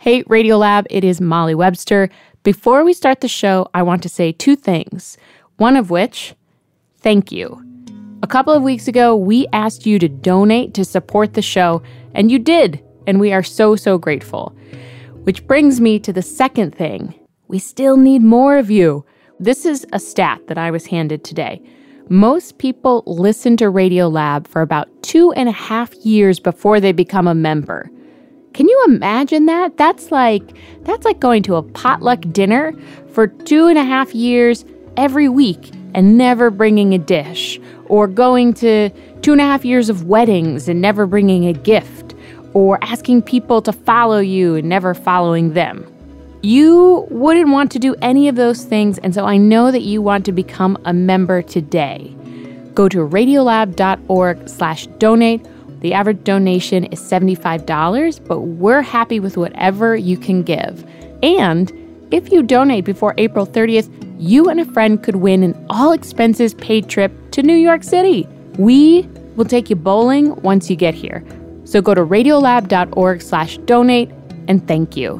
Hey, Radiolab, it is Molly Webster. Before we start the show, I want to say two things. One of which, thank you. A couple of weeks ago, we asked you to donate to support the show, and you did, and we are so, so grateful. Which brings me to the second thing. We still need more of you. This is a stat that I was handed today. Most people listen to Radiolab for about 2.5 years before they become a member. Can you imagine that? That's like going to a potluck dinner for 2.5 years every week and never bringing a dish, or going to 2.5 years of weddings and never bringing a gift, or asking people to follow you and never following them. You wouldn't want to do any of those things, and so I know that you want to become a member today. Go to radiolab.org/donate. The average donation is $75, but we're happy with whatever you can give. And if you donate before April 30th, you and a friend could win an all-expenses-paid trip to New York City. We will take you bowling once you get here. So go to radiolab.org/donate, and thank you.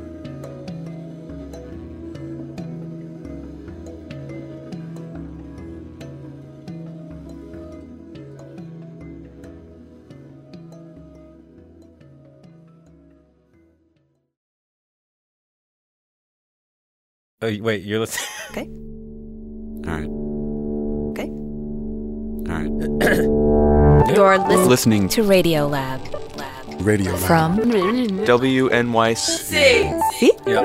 Oh, wait, you're listening? Okay. All right. Okay. All right. You're listening to Radiolab. Radiolab. From WNYC. See? Yeah.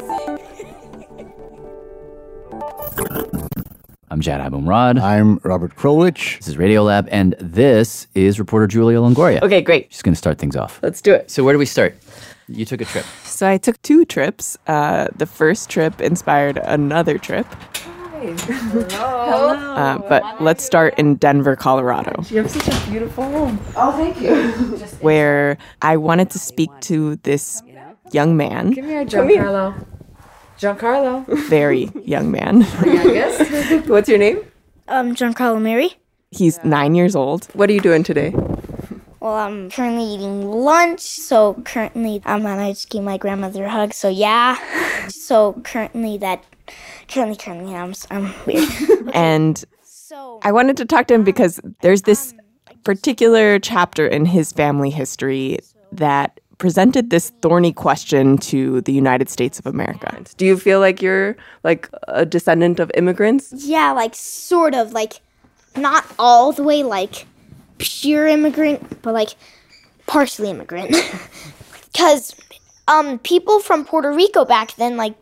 I'm Jad Abumrad. I'm Robert Krulwich. This is Radiolab, and this is reporter Julia Longoria. Okay, great. She's going to start things off. Let's do it. So where do we start? You took a trip. So I took 2 trips. The first trip inspired another trip. Hello. But let's start in Denver, Colorado. You have such a beautiful home. Oh, thank you. Where I wanted to speak to this young man. Come here, Giancarlo. Giancarlo. Very young man. Youngest. What's your name? Giancarlo Mary. He's 9 years old. What are you doing today? Well, I'm currently eating lunch, so currently I'm give my grandmother a hug, so yeah. So currently I'm weird. And I wanted to talk to him because there's this particular chapter in his family history that presented this thorny question to the United States of America. Do you feel like you're like a descendant of immigrants? Yeah, like sort of, like not all the way like pure immigrant, but like partially immigrant. Because people from Puerto Rico back then, like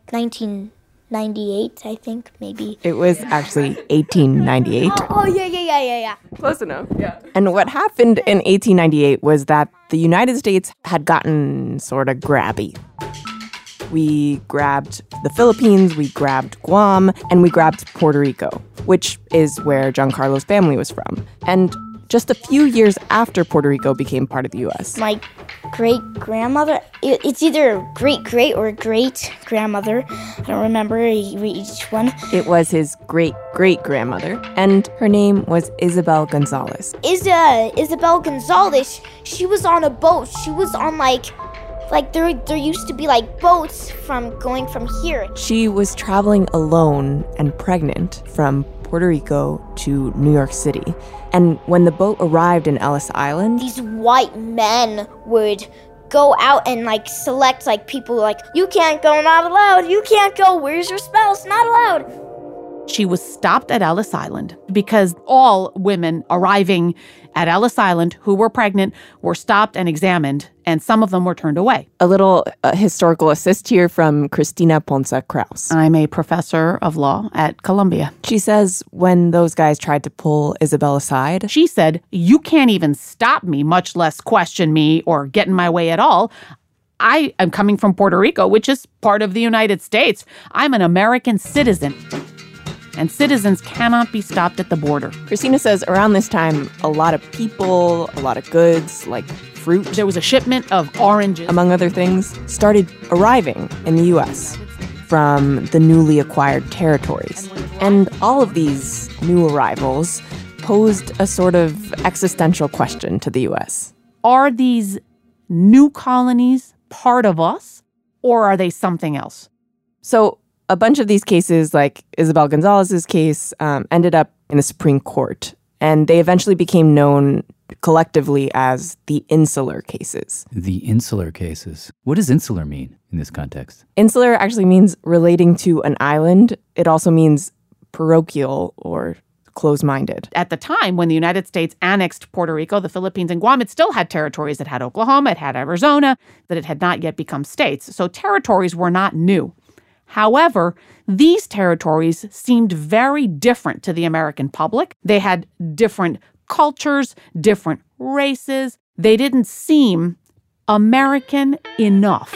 1998, I think, maybe. It was actually 1898. Oh, yeah. Close enough, yeah. And what happened in 1898 was that the United States had gotten sort of grabby. We grabbed the Philippines, we grabbed Guam, and we grabbed Puerto Rico, which is where Giancarlo's family was from. And just a few years after Puerto Rico became part of the U.S. My great-grandmother, it's either great-great or great-grandmother. I don't remember each one. It was his great-great-grandmother, and her name was Isabel Gonzalez. Isabel Gonzalez, she was on a boat. She was on like there used to be like boats going from here. She was traveling alone and pregnant from Puerto Rico to New York City. And when the boat arrived in Ellis Island, these white men would go out and like select like people like, you can't go, not allowed, you can't go, where's your spouse, not allowed. She was stopped at Ellis Island because all women arriving at Ellis Island who were pregnant were stopped and examined, and some of them were turned away. A little historical assist here from Christina Ponce Krause. I'm a professor of law at Columbia. She says when those guys tried to pull Isabel aside, she said, "You can't even stop me, much less question me or get in my way at all. I am coming from Puerto Rico, which is part of the United States. I'm an American citizen. And citizens cannot be stopped at the border." Christina says around this time, a lot of people, a lot of goods, like fruit. There was a shipment of oranges, among other things, started arriving in the U.S. from the newly acquired territories. And all of these new arrivals posed a sort of existential question to the U.S. Are these new colonies part of us? Or are they something else? So a bunch of these cases, like Isabel Gonzalez's case, ended up in the Supreme Court. And they eventually became known collectively as the insular cases. The insular cases. What does insular mean in this context? Insular actually means relating to an island. It also means parochial or closed-minded. At the time, when the United States annexed Puerto Rico, the Philippines, and Guam, it still had territories. It had Oklahoma, it had Arizona, that it had not yet become states. So territories were not new. However, these territories seemed very different to the American public. They had different cultures, different races. They didn't seem American enough.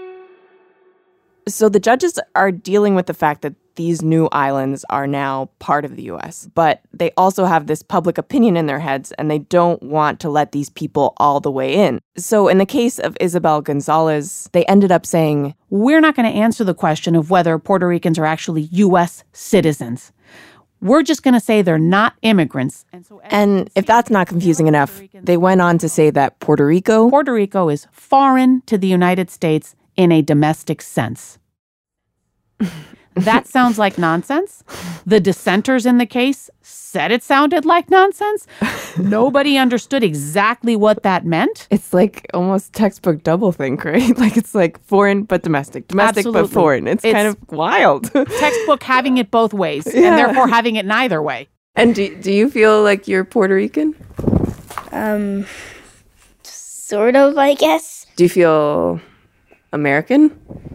So the judges are dealing with the fact that these new islands are now part of the U.S., but they also have this public opinion in their heads, and they don't want to let these people all the way in. So in the case of Isabel Gonzalez, they ended up saying, we're not going to answer the question of whether Puerto Ricans are actually U.S. citizens. We're just going to say they're not immigrants. And if that's not confusing enough, they went on to say that Puerto Rico is foreign to the United States in a domestic sense. That sounds like nonsense. The dissenters in the case said it sounded like nonsense. Nobody understood exactly what that meant. It's like almost textbook doublethink, right? Like it's like foreign but domestic, Absolutely. But foreign. It's kind of wild. Textbook having it both ways, and therefore having it neither way. And do you feel like you're Puerto Rican? Sort of, I guess. Do you feel American?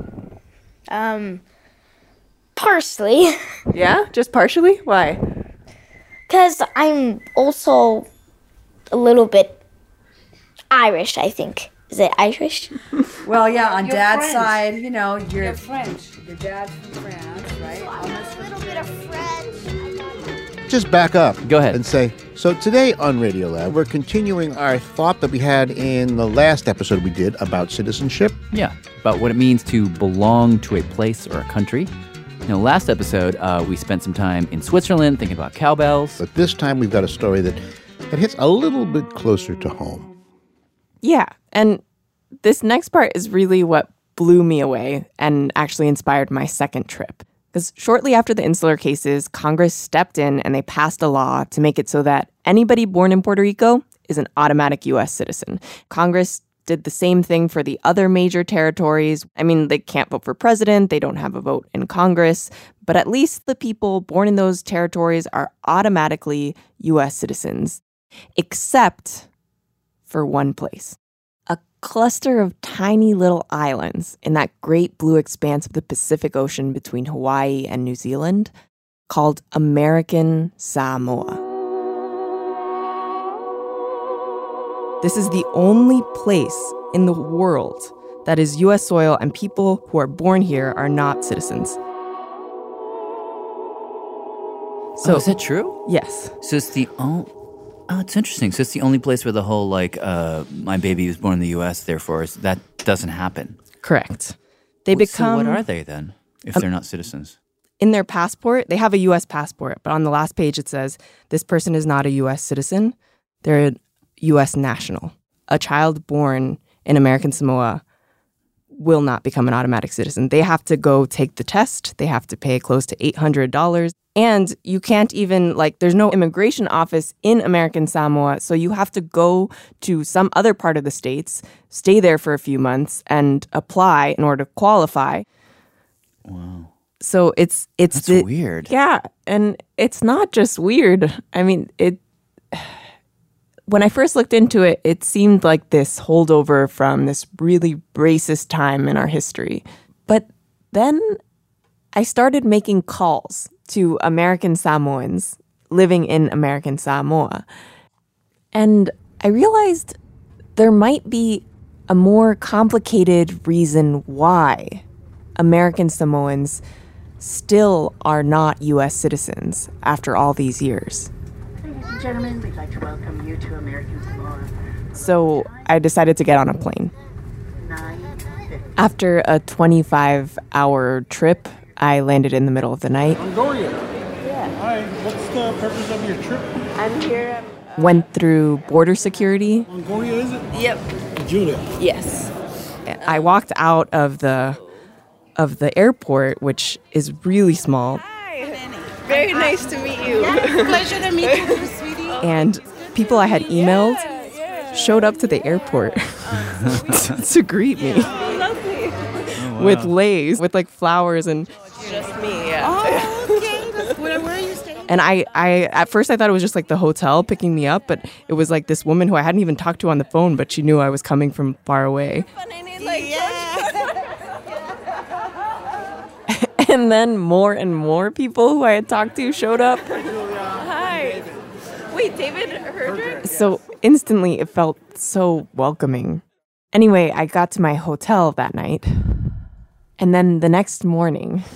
Partially. Yeah? Just partially? Why? Because I'm also a little bit Irish, I think. Is it Irish? Well, yeah, on You're Dad's French. side, you know, you're French. Your dad's from France, right? A little bit of French. Just back up. Go ahead. And say, so today on Radiolab, we're continuing our thought that we had in the last episode we did about citizenship. Yeah, about what it means to belong to a place or a country. You know, last episode, we spent some time in Switzerland thinking about cowbells. But this time we've got a story that hits a little bit closer to home. Yeah, and this next part is really what blew me away and actually inspired my second trip. Because shortly after the insular cases, Congress stepped in and they passed a law to make it so that anybody born in Puerto Rico is an automatic U.S. citizen. Congress did the same thing for the other major territories. I mean, they can't vote for president, they don't have a vote in Congress, but at least the people born in those territories are automatically U.S. citizens, except for one place. A cluster of tiny little islands in that great blue expanse of the Pacific Ocean between Hawaii and New Zealand called American Samoa. This is the only place in the world that is U.S. soil, and people who are born here are not citizens. So is that true? Yes. So it's the it's interesting. So it's the only place where the whole my baby was born in the U.S. Therefore that doesn't happen. Correct. They become. So what are they then if they're not citizens? In their passport, they have a U.S. passport, but on the last page it says this person is not a U.S. citizen. They're a U.S. national. A child born in American Samoa will not become an automatic citizen. They have to go take the test. They have to pay close to $800. And you can't even, there's no immigration office in American Samoa, so you have to go to some other part of the States, stay there for a few months, and apply in order to qualify. Wow. So it's That's weird. Yeah, and it's not just weird. I mean, when I first looked into it, it seemed like this holdover from this really racist time in our history. But then I started making calls to American Samoans living in American Samoa. And I realized there might be a more complicated reason why American Samoans still are not U.S. citizens after all these years. Ladies and gentlemen, we'd like to welcome you to American Samoa. So I decided to get on a plane. After a 25-hour trip, I landed in the middle of the night. Longoria. Yeah. Hi, what's the purpose of your trip? I'm here. Went through border security. Longoria, is it? Yep. Julia. Yes. I walked out of the airport, which is really small. Very nice to meet you. Pleasure to meet you, sweetie. And people I had emailed showed up to the airport to greet me with leis, with like flowers and Just me, yeah. Oh, okay. Where are you staying? And I at first I thought it was just like the hotel picking me up, but it was like this woman who I hadn't even talked to on the phone, but she knew I was coming from far away. And then more and more people who I had talked to showed up. Hi. Wait, David Herdrick? So instantly it felt so welcoming. Anyway, I got to my hotel that night. And then the next morning,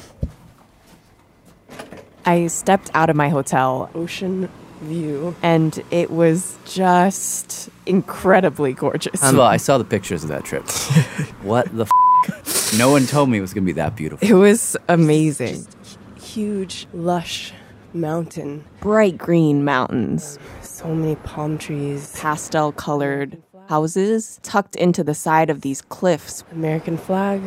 I stepped out of my hotel. Ocean view. And it was just incredibly gorgeous. Well, I saw the pictures of that trip. What the No one told me it was going to be that beautiful. It was amazing. Huge, lush mountain. Bright green mountains. So many palm trees. Pastel-colored houses tucked into the side of these cliffs. American flag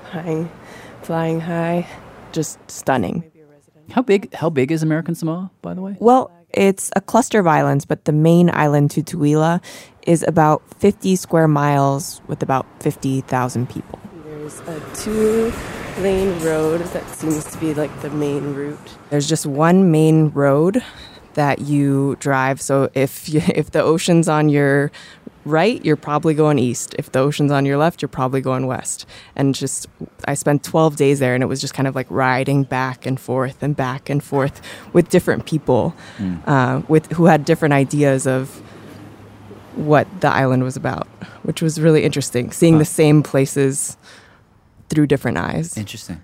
flying high. Just stunning. How big is American Samoa, by the way? Well, it's a cluster of islands, but the main island, Tutuila, is about 50 square miles with about 50,000 people. There's a 2-lane road that seems to be like the main route. There's just one main road that you drive. So if the ocean's on your right, you're probably going east. If the ocean's on your left, you're probably going west. And just, I spent 12 days there, and it was just kind of like riding back and forth with different people, who had different ideas of what the island was about, which was really interesting, seeing the same places through different eyes. Interesting.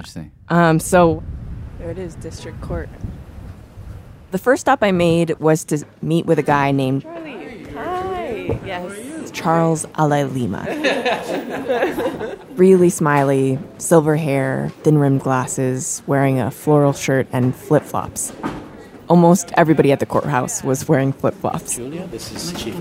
So there it is, District Court. The first stop I made was to meet with a guy named Charlie. Hi. Yes. Charles Alailima. Really smiley, silver hair, thin-rimmed glasses, wearing a floral shirt and flip-flops. Almost everybody at the courthouse was wearing flip-flops. Julia, this is Chief.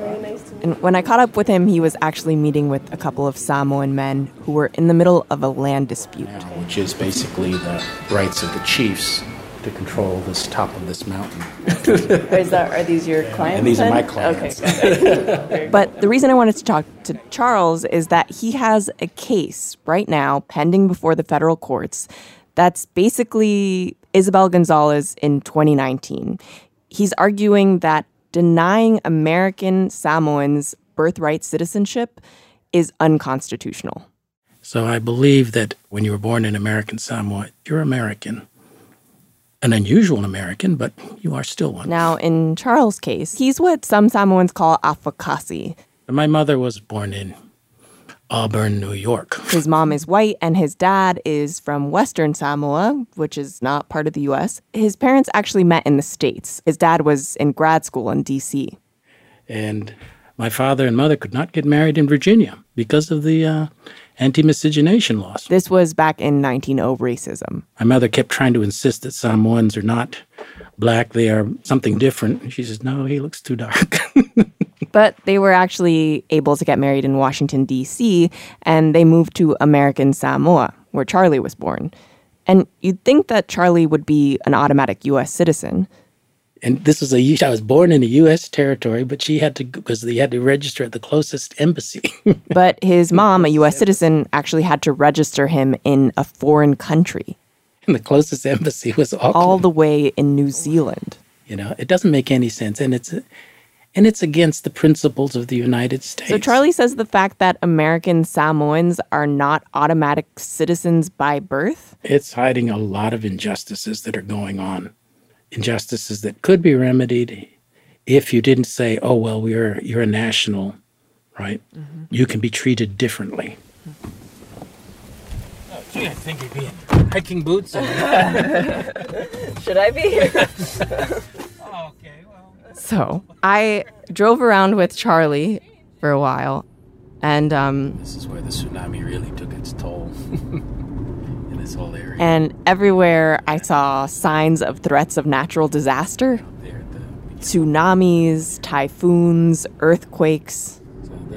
And when I caught up with him, he was actually meeting with a couple of Samoan men who were in the middle of a land dispute. Which is basically the rights of the chiefs to control this top of this mountain. Are these your clients? And these are my clients. Okay. But the reason I wanted to talk to Charles is that he has a case right now pending before the federal courts that's basically Isabel Gonzalez in 2019. He's arguing that denying American Samoans birthright citizenship is unconstitutional. So I believe that when you were born in American Samoa, you're American. An unusual American, but you are still one. Now, in Charles' case, he's what some Samoans call afakasi. My mother was born in Auburn, New York. His mom is white and his dad is from Western Samoa, which is not part of the U.S. His parents actually met in the States. His dad was in grad school in D.C. And my father and mother could not get married in Virginia because of the anti-miscegenation laws. This was back in 1900 racism. My mother kept trying to insist that Samoans are not black, they are something different. And she says, no, he looks too dark. But they were actually able to get married in Washington, D.C., and they moved to American Samoa, where Charlie was born. And you'd think that Charlie would be an automatic U.S. citizen. And this was I was born in a U.S. territory, but she had to, because they had to register at the closest embassy. But his mom, a U.S. citizen, actually had to register him in a foreign country. And the closest embassy was Auckland. All the way in New Zealand. You know, it doesn't make any sense. And it's against the principles of the United States. So Charlie says the fact that American Samoans are not automatic citizens by birth? It's hiding a lot of injustices that are going on. Injustices that could be remedied if you didn't say, oh, well, you're a national, right? Mm-hmm. You can be treated differently. Oh, gee, I think you'd be in hiking boots. Should I be? Oh, okay, well. So I drove around with Charlie for a while, and this is where the tsunami really took its toll. This whole area. And everywhere I saw signs of threats of natural disaster. Tsunamis, typhoons, earthquakes. So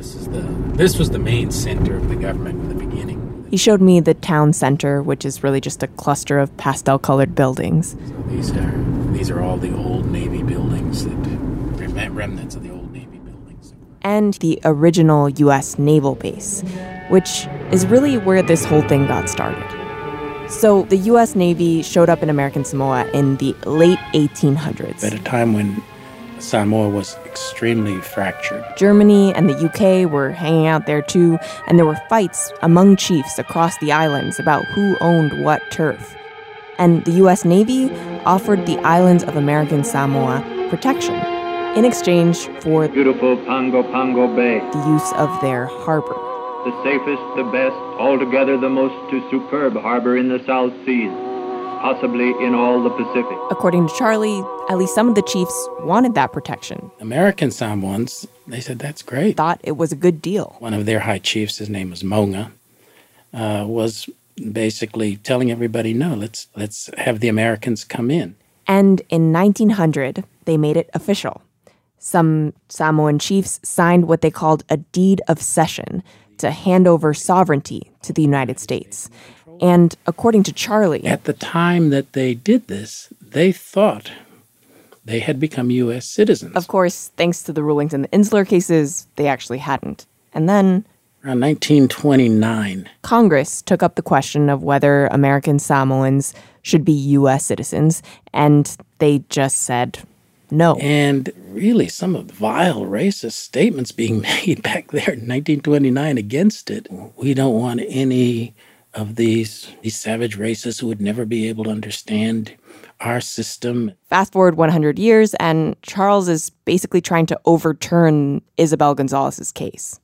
This was the main center of the government in the beginning. He showed me the town center, which is really just a cluster of pastel-colored buildings. So these are all the old Navy buildings, remnants of the old Navy buildings. And the original U.S. naval base, which is really where this whole thing got started. So the U.S. Navy showed up in American Samoa in the late 1800s. At a time when Samoa was extremely fractured. Germany and the UK were hanging out there too, and there were fights among chiefs across the islands about who owned what turf. And the U.S. Navy offered the islands of American Samoa protection in exchange for beautiful Pango Pango Bay, the use of their harbor. The safest, the best, altogether the most superb harbor in the South Seas, possibly in all the Pacific. According to Charlie, at least some of the chiefs wanted that protection. American Samoans, they said, that's great. Thought it was a good deal. One of their high chiefs, his name was Monga, was basically telling everybody, no, let's have the Americans come in. And in 1900, they made it official. Some Samoan chiefs signed what they called a deed of cession to hand over sovereignty to the United States. And according to Charlie, at the time that they did this, they thought they had become U.S. citizens. Of course, thanks to the rulings in the Insular cases, they actually hadn't. And then, around 1929, Congress took up the question of whether American Samoans should be U.S. citizens, and they just said no. And really, some of the vile racist statements being made back there in 1929 against it. We don't want any of these savage races who would never be able to understand our system. Fast forward 100 years, and Charles is basically trying to overturn Isabel Gonzalez's case.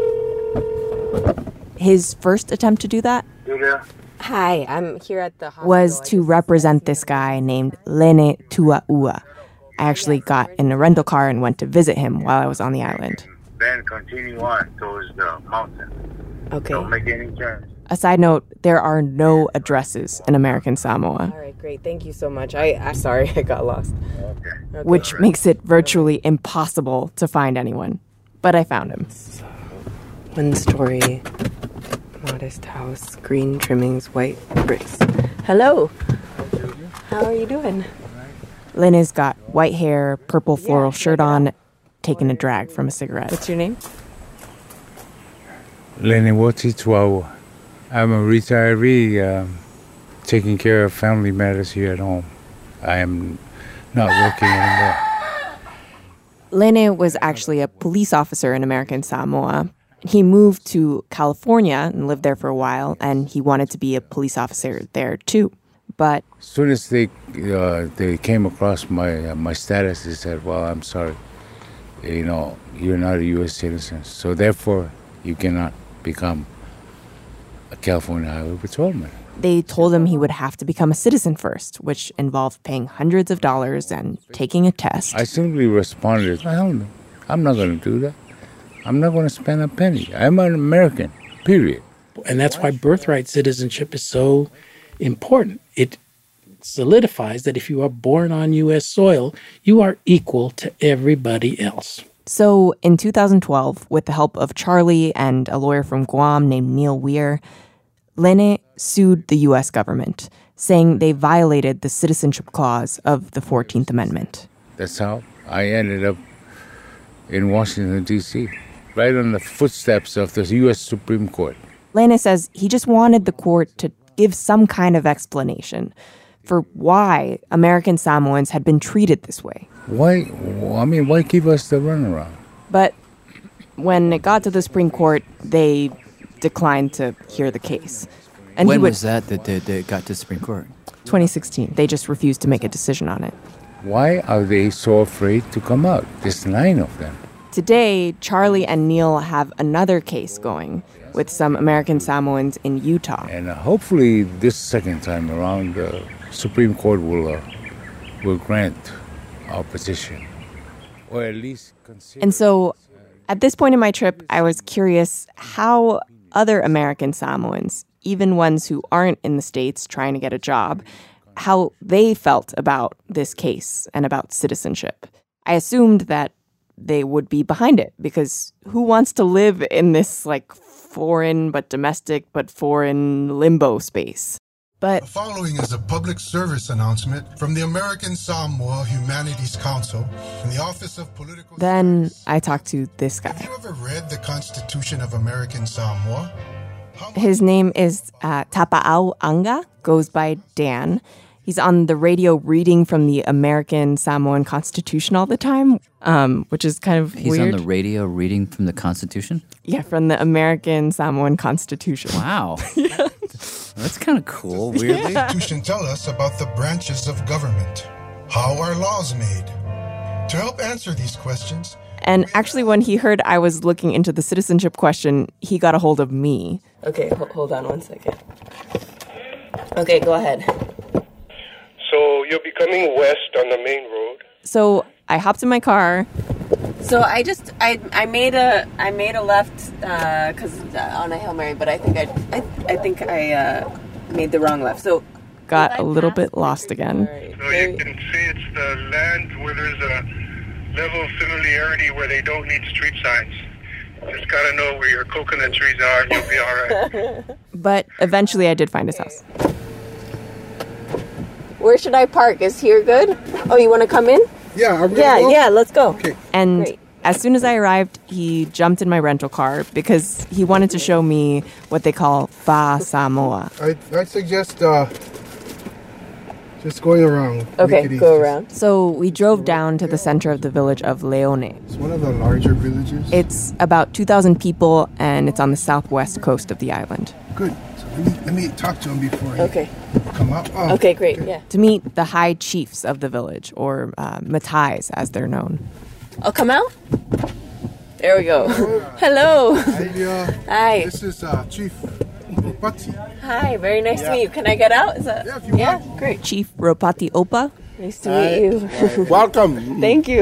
His first attempt to do that Hi, I'm here at the hospital. was to represent this guy named Lene Tuaua. I actually got in a rental car and went to visit him while I was on the island. Then continue on towards the mountain. Okay. Don't make any turns. A side note, there are no addresses in American Samoa. All right, great. Thank you so much. I'm sorry I got lost. Okay. Which makes it virtually impossible to find anyone. But I found him. One story, modest house, green trimmings, white bricks. Hello. How are you doing? Lene's got white hair, purple floral shirt on, taking a drag from a cigarette. What's your name? Lene Woti Tuaua. I'm a retiree taking care of family matters here at home. I am not working anymore. Lene was actually a police officer in American Samoa. He moved to California and lived there for a while, and he wanted to be a police officer there too. But as soon as they came across my status, they said, well, I'm sorry, you're not a U.S. citizen, so therefore you cannot become a California Highway Patrolman. They told him he would have to become a citizen first, which involved paying hundreds of dollars and taking a test. I simply responded, hell no, I'm not going to do that. I'm not going to spend a penny. I'm an American, period. And that's why birthright citizenship is so important. It solidifies that if you are born on U.S. soil, you are equal to everybody else. So in 2012, with the help of Charlie and a lawyer from Guam named Neil Weir, Lene sued the U.S. government, saying they violated the citizenship clause of the 14th Amendment. That's how I ended up in Washington, D.C., right on the footsteps of the U.S. Supreme Court. Lene says he just wanted the court to give some kind of explanation for why American Samoans had been treated this way. Why give us the runaround? But when it got to the Supreme Court, they declined to hear the case. And when was that it got to the Supreme Court? 2016. They just refused to make a decision on it. Why are they so afraid to come out? There's 9 of them. Today, Charlie and Neil have another case going with some American Samoans in Utah. And hopefully this second time around, the Supreme Court will grant our petition, or at least consider. And so, at this point in my trip, I was curious how other American Samoans, even ones who aren't in the States trying to get a job, how they felt about this case and about citizenship. I assumed that they would be behind it, because who wants to live in this like foreign but domestic but foreign limbo space? But the following is a public service announcement from the American Samoa Humanities Council and the Office of Political then I talked to this guy. Have you ever read the Constitution of American Samoa? His name is Tapa'au Anga, goes by Dan. He's on the radio reading from the American Samoan Constitution all the time, which is kind of He's weird. on the radio reading from the Constitution? Yeah, from the American Samoan Constitution. Wow. That's kind of cool, weirdly. The Constitution tell us about the branches of government, how are laws made. To help answer these questions... And actually, when he heard I was looking into the citizenship question, he got a hold of me. Okay, hold on 1 second. Okay, go ahead. So you'll be coming west on the main road. So I hopped in my car. So I made a left because on a Hail Mary, but I think I made the wrong left. So got a little bit lost again. So you can see it's the land where there's a level of familiarity where they don't need street signs. Just gotta know where your coconut trees are and you'll be all right. But eventually I did find his house. Where should I park? Is here good? Oh, you want to come in? Yeah, let's go. Okay. And Great. as soon as I arrived, he jumped in my rental car because he wanted to show me what they call Fa Samoa. I suggest just going around. Okay, go around. So we drove down to the center of the village of Leone. It's one of the larger villages. It's about 2,000 people, and it's on the southwest coast of the island. Good. So let me talk to him before he come up. Oh, Okay, great. Yeah. To meet the high chiefs of the village, or Matais as they're known. I'll come out. There we go. Hello. Hi. This is Chief Ropati. Hi. Very nice to meet you. Can I get out? Is that? Yeah, if you want. Great. Chief Ropati Opa. Nice to meet you. Welcome. Thank you.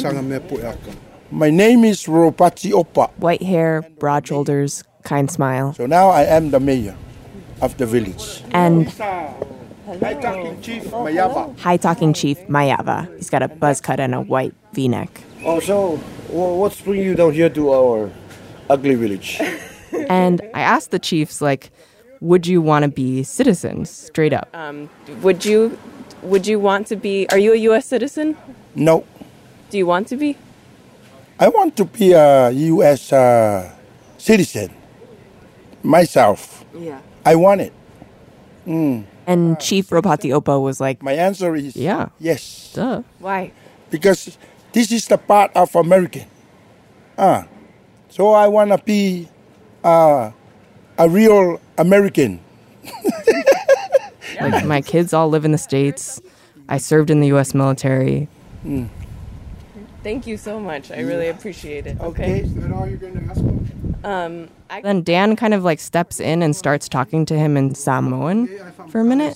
My name is Ropati Opa. White hair, broad shoulders, kind smile. So now I am the mayor of the village. And High-talking Chief Mayava. high-talking Chief Mayava. He's got a buzz cut and a white V-neck. Oh, so what's bringing you down here to our ugly village? And I asked the chiefs, like, would you want to be citizens, straight up? Would you want to be? Are you a U.S. citizen? No, Do you want to be? I want to be a U.S. Citizen myself. Yeah. I want it. And Chief Ropati Opa was like, My answer is yes. Duh. Why? Because this is the part of American. So I want to be a real American. Like, my kids all live in the States. I served in the U.S. military. Thank you so much. I really appreciate it. Okay. Is that all you're going to ask him? Then Dan kind of like steps in and starts talking to him in Samoan for a minute.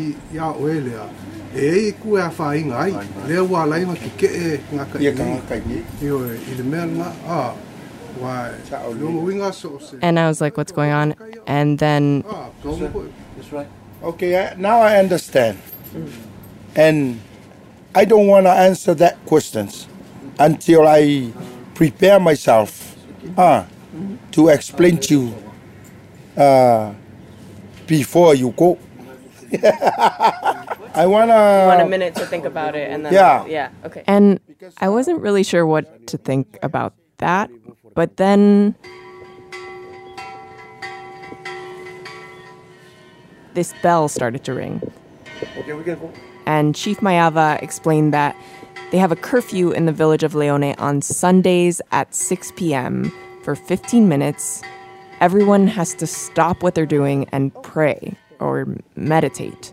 And I was like, what's going on? And then Okay, now I understand. And I don't want to answer that questions until I prepare myself to explain to you before you go. I want a minute to think about it, and then okay. And I wasn't really sure what to think about that, but then this bell started to ring. Okay, we can go. And Chief Mayava explained that they have a curfew in the village of Leone on Sundays at 6 p.m. for 15 minutes. Everyone has to stop what they're doing and pray or meditate.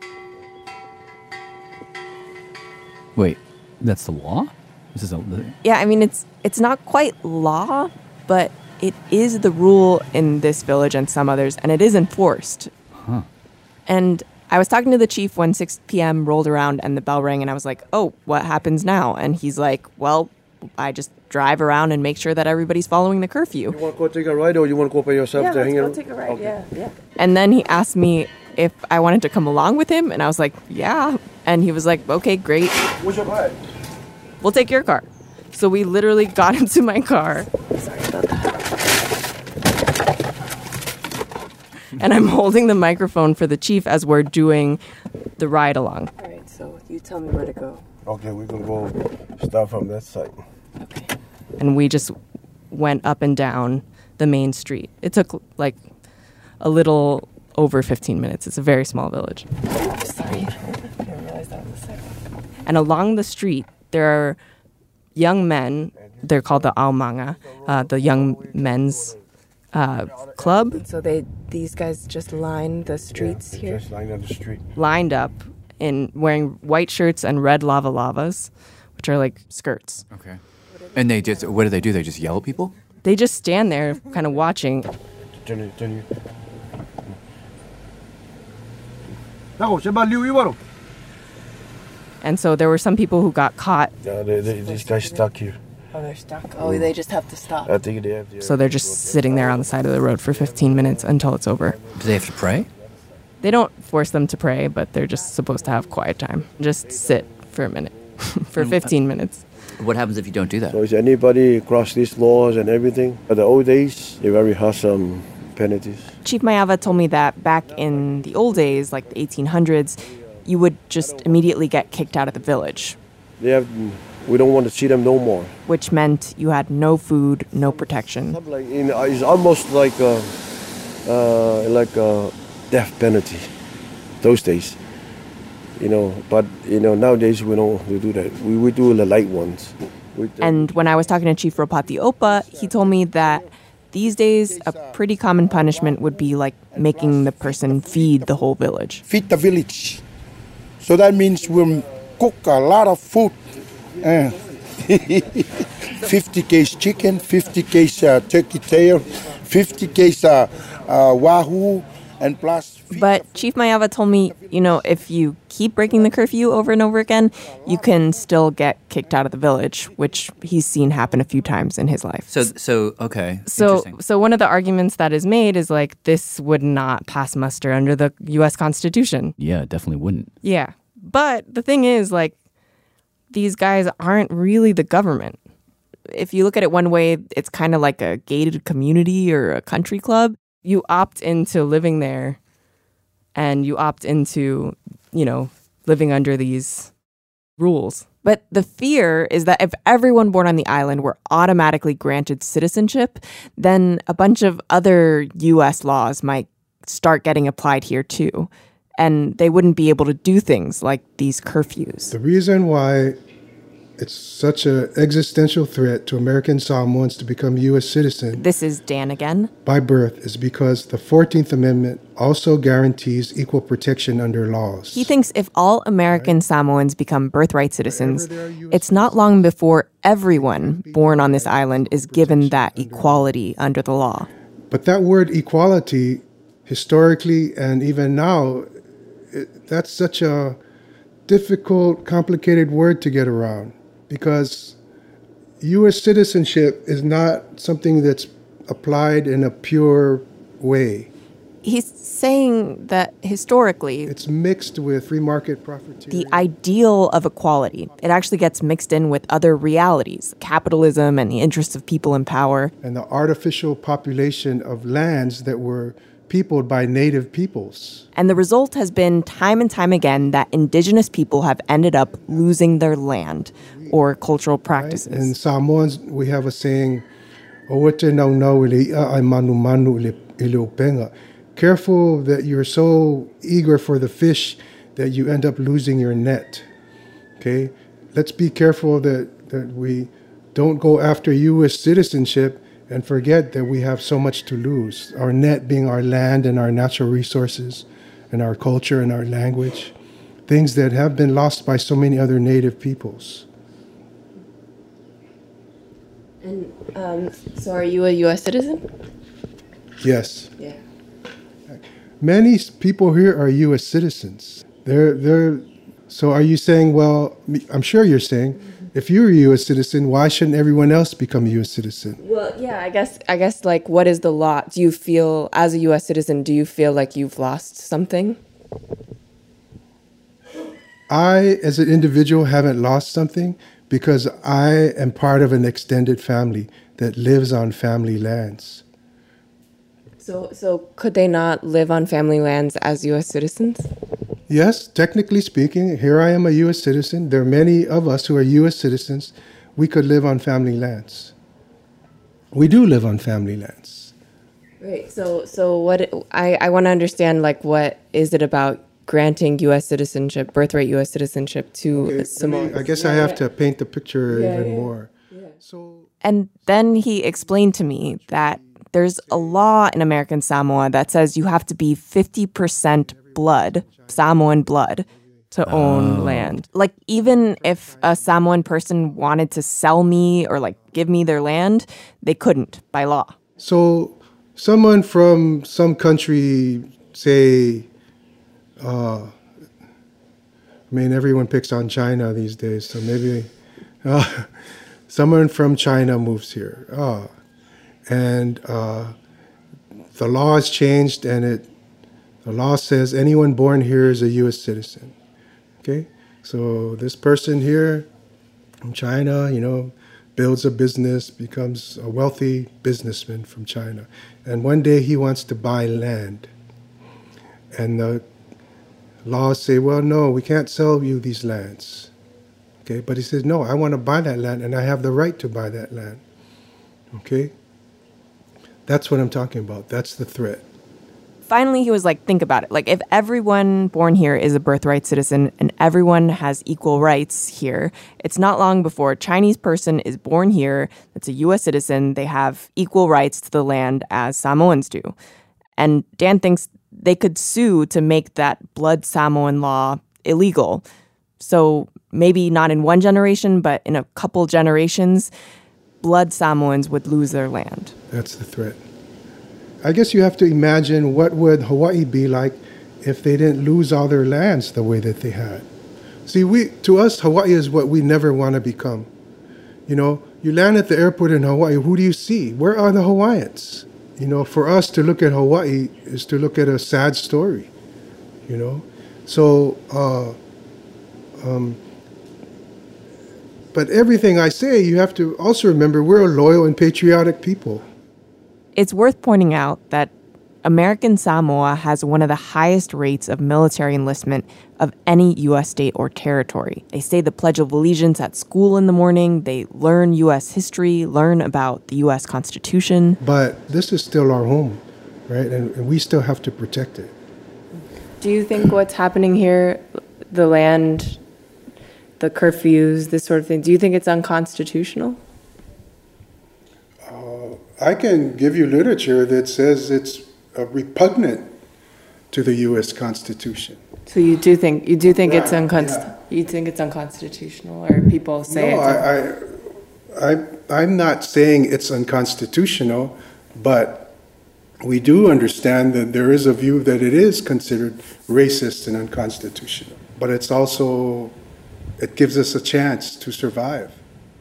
Wait, that's the law? This is Yeah, I mean, it's not quite law, but it is the rule in this village and some others, and it is enforced. Huh. And I was talking to the chief when 6 p.m. rolled around and the bell rang, and I was like, oh, what happens now? And he's like, well, I just drive around and make sure that everybody's following the curfew. You want to go take a ride, or you want to go by yourself to hang out? Let's go take a ride, yeah. And then he asked me if I wanted to come along with him, and I was like, yeah. And he was like, okay, great. What's your ride? We'll take your car. So we literally got into my car. Sorry about that. And I'm holding the microphone for the chief as we're doing the ride along. All right, so you tell me where to go. Okay, we're gonna go start from that side. And we just went up and down the main street. It took like a little over 15 minutes. It's a very small village. Sorry, I didn't realize that was a second. And along the street, there are young men. They're called the Aomanga, the young men's club. So these guys just line the streets here? Just line up the street. Lined up in wearing white shirts and red lava-lavas, which are like skirts. Okay. And what do? They just yell at people? They just stand there kind of watching. Turn you. And so there were some people who got caught. Yeah, these guys stuck here. Oh, they're stuck. Oh, they just have to stop. I think they have to. So they're just sitting there on the side of the road for 15 minutes until it's over. Do they have to pray? They don't force them to pray, but they're just supposed to have quiet time. Just sit for a minute, for 15 minutes. What happens if you don't do that? So is anybody cross these laws and everything? In the old days, they very harsh penalties. Chief Mayava told me that back in the old days, like the 1800s, you would just immediately get kicked out of the village. We don't want to see them no more. Which meant you had no food, no protection. It's almost like a death penalty those days. But nowadays we don't do that. We do the light ones. And when I was talking to Chief Ropati Opa, he told me that these days a pretty common punishment would be like making the person feed the whole village. Feed the village. So that means we'll cook a lot of food. 50 case chicken, 50 case turkey tail, 50 case wahoo, and plus. But Chief Mayava told me, if you keep breaking the curfew over and over again, you can still get kicked out of the village, which he's seen happen a few times in his life. Okay. So one of the arguments that is made is like this would not pass muster under the U.S. Constitution. Yeah, it definitely wouldn't. Yeah. But the thing is, like, these guys aren't really the government. If you look at it one way, it's kind of like a gated community or a country club. You opt into living there and you opt into, living under these rules. But the fear is that if everyone born on the island were automatically granted citizenship, then a bunch of other U.S. laws might start getting applied here too. And they wouldn't be able to do things like these curfews. The reason why it's such an existential threat to American Samoans to become U.S. citizens. This is Dan again. By birth is because the 14th Amendment also guarantees equal protection under laws. He thinks if all American Samoans become birthright citizens, it's not long before everyone born on this island is given that equality under the law. But that word equality, historically and even now, that's such a difficult, complicated word to get around because U.S. citizenship is not something that's applied in a pure way. He's saying that historically, it's mixed with free market profiteering. The ideal of equality, it actually gets mixed in with other realities, capitalism and the interests of people in power. And the artificial population of lands that were peopled by native peoples. And the result has been time and time again that indigenous people have ended up losing their land or cultural practices. Right? In Samoans, we have a saying, careful that you're so eager for the fish that you end up losing your net. Okay? Let's be careful that we don't go after U.S. citizenship and forget that we have so much to lose. Our net being our land and our natural resources and our culture and our language, things that have been lost by so many other native peoples. And so are you a U.S. citizen? Yes. Yeah. Many people here are U.S. citizens. So are you saying, well, I'm sure you're saying, if you're a U.S. citizen, why shouldn't everyone else become a U.S. citizen? Well, yeah, I guess, like, what is the law? Do you feel, as a U.S. citizen, do you feel like you've lost something? I, as an individual, haven't lost something, because I am part of an extended family that lives on family lands. So could they not live on family lands as U.S. citizens? Yes, technically speaking, here I am a U.S. citizen. There are many of us who are U.S. citizens. We could live on family lands. We do live on family lands. Right. So what I want to understand, like, what is it about granting U.S. citizenship, birthright U.S. citizenship to Samoans? I guess I have to paint the picture even more. And then he explained to me that there's a law in American Samoa that says you have to be 50% blood, Samoan blood, to own land. Like, even if a Samoan person wanted to sell me or, like, give me their land, they couldn't by law. So someone from some country, say, everyone picks on China these days, so maybe someone from China moves here. And the law has changed, and the law says anyone born here is a U.S. citizen. Okay? So this person here from China, builds a business, becomes a wealthy businessman from China. And one day he wants to buy land. And the laws say, well, no, we can't sell you these lands. Okay? But he says, no, I want to buy that land, and I have the right to buy that land. Okay? That's what I'm talking about. That's the threat. Finally, he was like, think about it. Like, if everyone born here is a birthright citizen and everyone has equal rights here, it's not long before a Chinese person is born here that's a U.S. citizen. They have equal rights to the land as Samoans do. And Dan thinks they could sue to make that blood Samoan law illegal. So maybe not in one generation, but in a couple generations, blood Samoans would lose their land. That's the threat. I guess you have to imagine what would Hawaii be like if they didn't lose all their lands the way that they had. See, to us, Hawaii is what we never want to become. You land at the airport in Hawaii, who do you see? Where are the Hawaiians? For us to look at Hawaii is to look at a sad story, So, but everything I say, you have to also remember we're a loyal and patriotic people. It's worth pointing out that American Samoa has one of the highest rates of military enlistment of any U.S. state or territory. They say the Pledge of Allegiance at school in the morning. They learn U.S. history, learn about the U.S. Constitution. But this is still our home, right? And we still have to protect it. Do you think what's happening here, the land, the curfews, this sort of thing, do you think it's unconstitutional? I can give you literature that says it's repugnant to the U.S. Constitution. So you do think it's unconstitutional? You think it's unconstitutional, or people say I'm not saying it's unconstitutional, but we do understand that there is a view that it is considered racist and unconstitutional. But it's also, it gives us a chance to survive.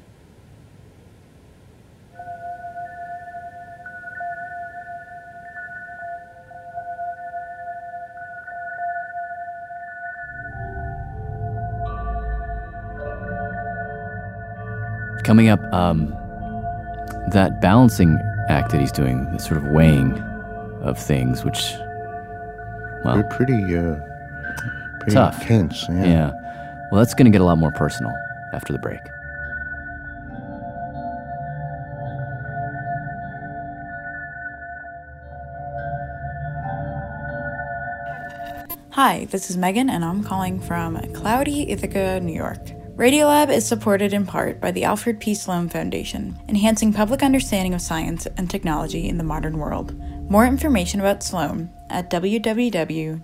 Coming up, that balancing act that he's doing, the sort of weighing of things, which, well, they're pretty tough. Intense. Yeah. Well, that's going to get a lot more personal after the break. Hi, this is Megan, and I'm calling from cloudy Ithaca, New York. Radiolab is supported in part by the Alfred P. Sloan Foundation, enhancing public understanding of science and technology in the modern world. More information about Sloan at www.sloan.org.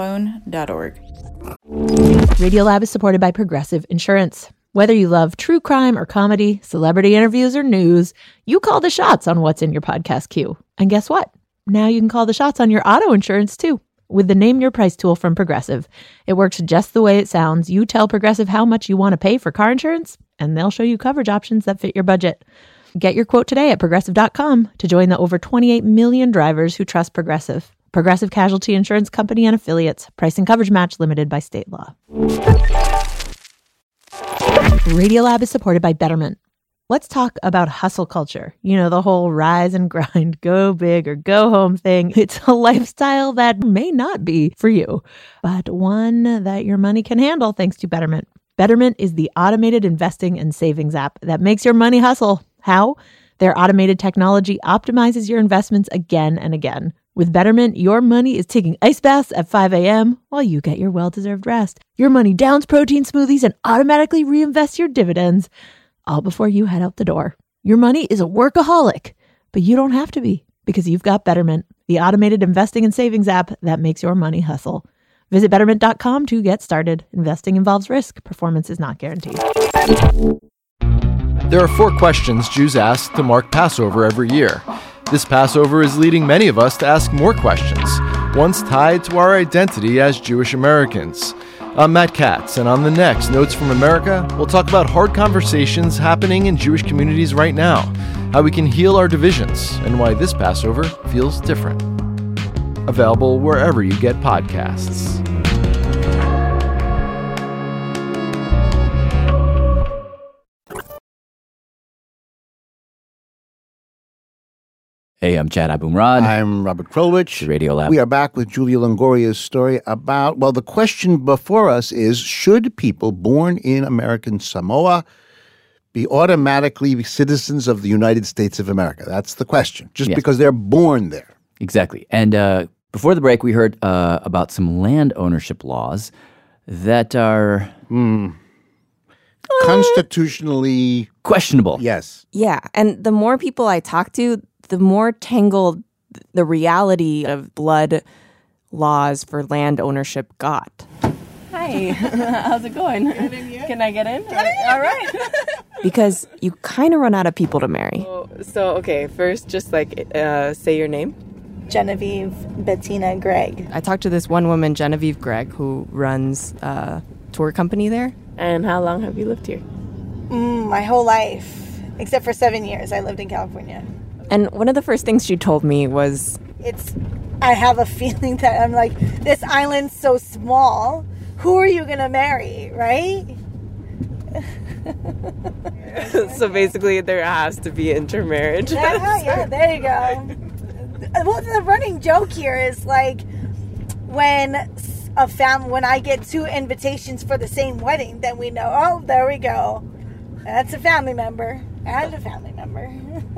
Radiolab is supported by Progressive Insurance. Whether you love true crime or comedy, celebrity interviews or news, you call the shots on what's in your podcast queue. And guess what? Now you can call the shots on your auto insurance too. With the Name Your Price tool from Progressive. It works just the way it sounds. You tell Progressive how much you want to pay for car insurance, and they'll show you coverage options that fit your budget. Get your quote today at Progressive.com to join the over 28 million drivers who trust Progressive. Progressive Casualty Insurance Company and Affiliates. Price and coverage match limited by state law. Radiolab is supported by Betterment. Let's talk about hustle culture. You know, the whole rise and grind, go big or go home thing. It's a lifestyle that may not be for you, but one that your money can handle thanks to Betterment. Betterment is the automated investing and savings app that makes your money hustle. How? Their automated technology optimizes your investments again and again. With Betterment, your money is taking ice baths at 5 a.m. while you get your well-deserved rest. Your money downs protein smoothies and automatically reinvests your dividends, all before you head out the door. Your money is a workaholic, but you don't have to be because you've got Betterment, the automated investing and savings app that makes your money hustle. Visit Betterment.com to get started. Investing involves risk. Performance is not guaranteed. There are 4 questions Jews ask to mark Passover every year. This Passover is leading many of us to ask more questions, ones tied to our identity as Jewish Americans. I'm Matt Katz, and on the next Notes from America, we'll talk about hard conversations happening in Jewish communities right now, how we can heal our divisions, and why this Passover feels different. Available wherever you get podcasts. Hey, I'm Chad Abumrad. I'm Robert Krulwich. Radiolab. We are back with Julia Longoria's story about, well, the question before us is, should people born in American Samoa be automatically citizens of the United States of America? That's the question, just because they're born there. Exactly. And before the break, we heard about some land ownership laws that are constitutionally questionable. Yes. Yeah, and the more people I talk to, the more tangled the reality of blood laws for land ownership got. Hi, how's it going? Can I get in? All right. Because you kind of run out of people to marry. So, okay, first just say your name. Genevieve Bettina Gregg. I talked to this one woman, Genevieve Gregg, who runs a tour company there. And how long have you lived here? My whole life, except for 7 years. I lived in California. And one of the first things she told me was, I have a feeling that I'm like, this island's so small. Who are you going to marry, right? So basically there has to be intermarriage. Yeah, there you go. Well, the running joke here is like when I get 2 invitations for the same wedding, then we know, oh, there we go. That's a family member and a family member.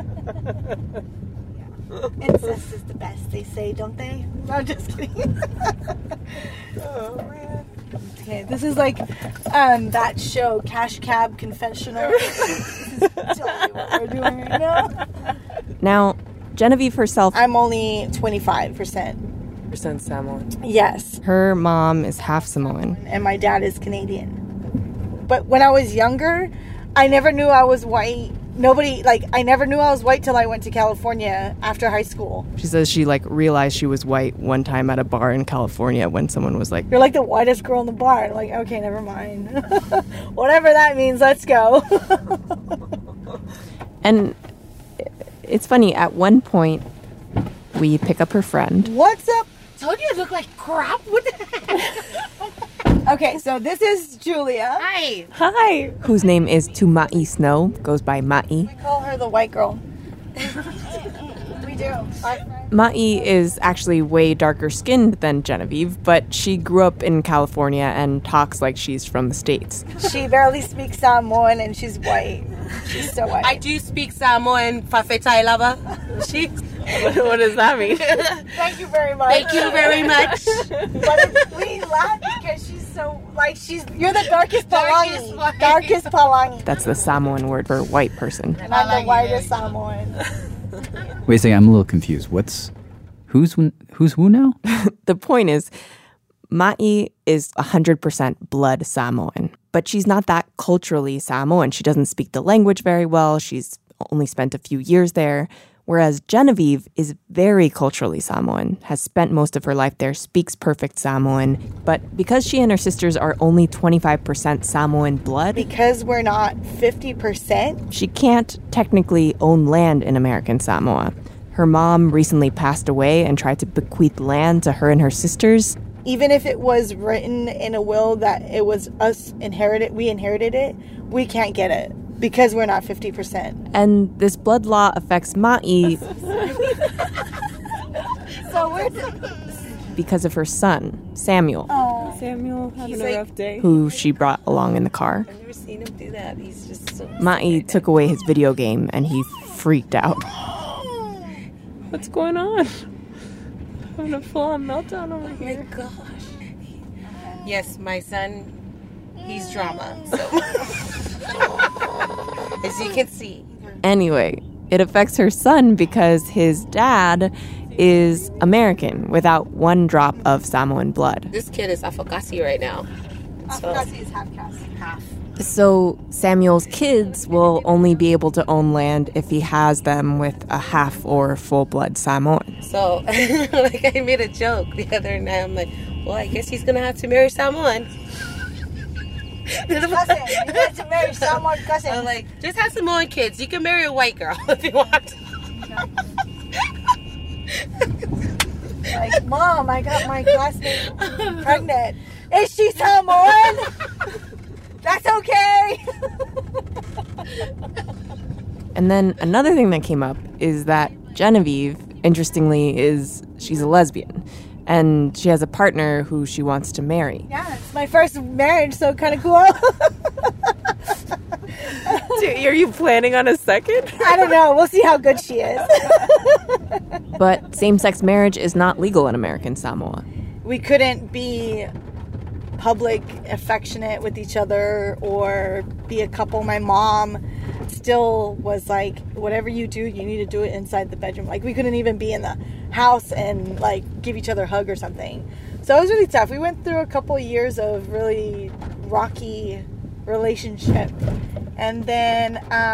Incest is the best, they say, don't they? No, I'm just kidding. Oh, man. Okay, this is like that show, Cash Cab Confessional. This is totally what we're doing right now. Now, Genevieve herself... I'm only 25%. Samoan. Yes. Her mom is half Samoan. And my dad is Canadian. But when I was younger, I never knew I was white. I never knew I was white till I went to California after high school. She says she realized she was white one time at a bar in California when someone was like, "You're like the whitest girl in the bar." I'm like, okay, never mind. Whatever that means, let's go. And it's funny, at one point, we pick up her friend. What's up? Told you I look like crap. What the heck? Okay, so this is Julia. Hi. Whose name is Tuma'i Snow, goes by Ma'i. We call her the white girl. We do. Ma'i is actually way darker skinned than Genevieve, but she grew up in California and talks like she's from the States. She barely speaks Samoan and she's white. She's so white. I do speak Samoan, Fafetai Lava. What does that mean? Thank you very much. Thank you very much. But we laugh because she's so, you're the darkest Palangi. Darkest Palangi. That's the Samoan word for white person. And I'm the whitest Samoan. Wait a second, I'm a little confused. Who's who now? The point is, Ma'i is 100% blood Samoan, but she's not that culturally Samoan. She doesn't speak the language very well. She's only spent a few years there. Whereas Genevieve is very culturally Samoan, has spent most of her life there, speaks perfect Samoan. But because she and her sisters are only 25% Samoan blood... Because we're not 50%? She can't technically own land in American Samoa. Her mom recently passed away and tried to bequeath land to her and her sisters. even if it was written in a will that it was we inherited it, we can't get it because we're not 50%. And this blood law affects Ma'i So we're because of her son, Samuel, oh, Samuel having a rough day. who she brought along in the car. I've never seen him do that. He's just so Ma'i took away his video game and he freaked out. What's going on? I'm having a full-on meltdown over here. Oh my gosh. Yes, my son, he's drama. So. As you can see. Anyway, it affects her son because his dad is American without one drop of Samoan blood. This kid is Afokasi right now. Afokasi is half caste. Half. So Samuel's kids will only be able to own land if he has them with a half or full-blood Samoan. So, like, I made a joke the other night. I'm like, well, I guess he's going to have to marry Samoan. Cousin. You have to marry Samoan cousin. I'm like, just have Samoan kids. You can marry a white girl if you want. Like, Mom, I got my classmate pregnant. Is she Samoan? That's okay. And then another thing that came up is that Genevieve, interestingly, she's a lesbian. And she has a partner who she wants to marry. Yeah, it's my first marriage, so kind of cool. Dude, are you planning on a second? I don't know. We'll see how good she is. But same-sex marriage is not legal in American Samoa. We couldn't be public affectionate with each other or be a couple. My mom still was like, whatever you do, you need to do it inside the bedroom. Like, we couldn't even be in the house and like give each other a hug or something. So it was really tough. We went through a couple years of really rocky relationship. And then,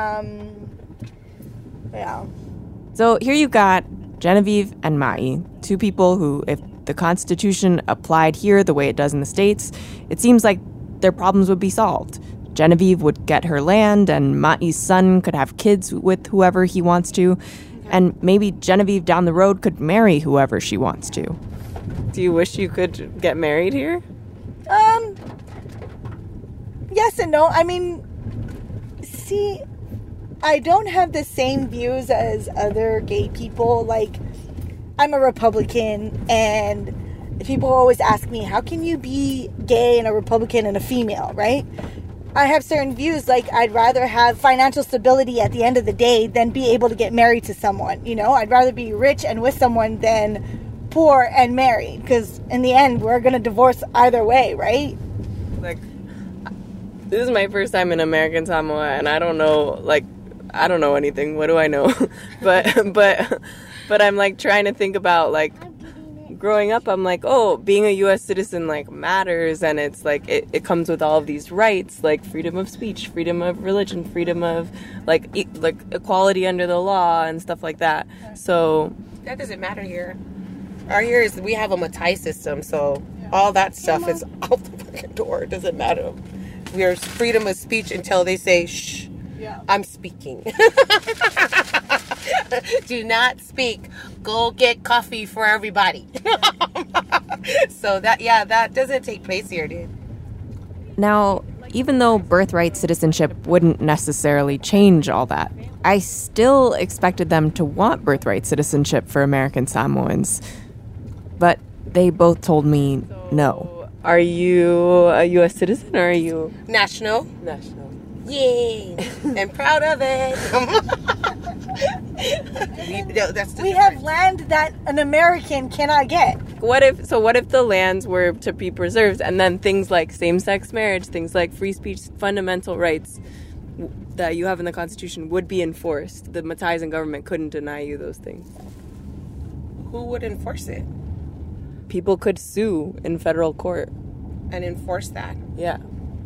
yeah. So here you got Genevieve and Ma'i, two people who, if the Constitution applied here the way it does in the States, it seems like their problems would be solved. Genevieve would get her land, and Ma'i's son could have kids with whoever he wants to, and maybe Genevieve down the road could marry whoever she wants to. Do you wish you could get married here? Yes and no. I mean, see, I don't have the same views as other gay people. Like, I'm a Republican, and people always ask me, how can you be gay and a Republican and a female, right? I have certain views, like I'd rather have financial stability at the end of the day than be able to get married to someone, you know? I'd rather be rich and with someone than poor and married, because in the end, we're going to divorce either way, right? Like, this is my first time in American Samoa, and I don't know, like, I don't know anything. What do I know? But I'm like trying to think about, like, growing up, I'm like, oh, being a U.S. citizen, like, matters, and it's like it comes with all of these rights, like freedom of speech, freedom of religion, freedom of like equality under the law and stuff like that. So that doesn't matter here. Our here is we have a Matai system, so all that stuff is out the fucking door. It doesn't matter. We are freedom of speech until they say, shh, I'm speaking. Do not speak. Go get coffee for everybody. So that doesn't take place here, dude. Now, even though birthright citizenship wouldn't necessarily change all that, I still expected them to want birthright citizenship for American Samoans. But they both told me no. Are you a U.S. citizen or are you... National. Yay! And proud of it. We have land that an American cannot get. What if the lands were to be preserved, and then things like same-sex marriage, things like free speech, fundamental rights that you have in the Constitution would be enforced? The Mataisan government couldn't deny you those things. Who would enforce it? People could sue in federal court. And enforce that? Yeah.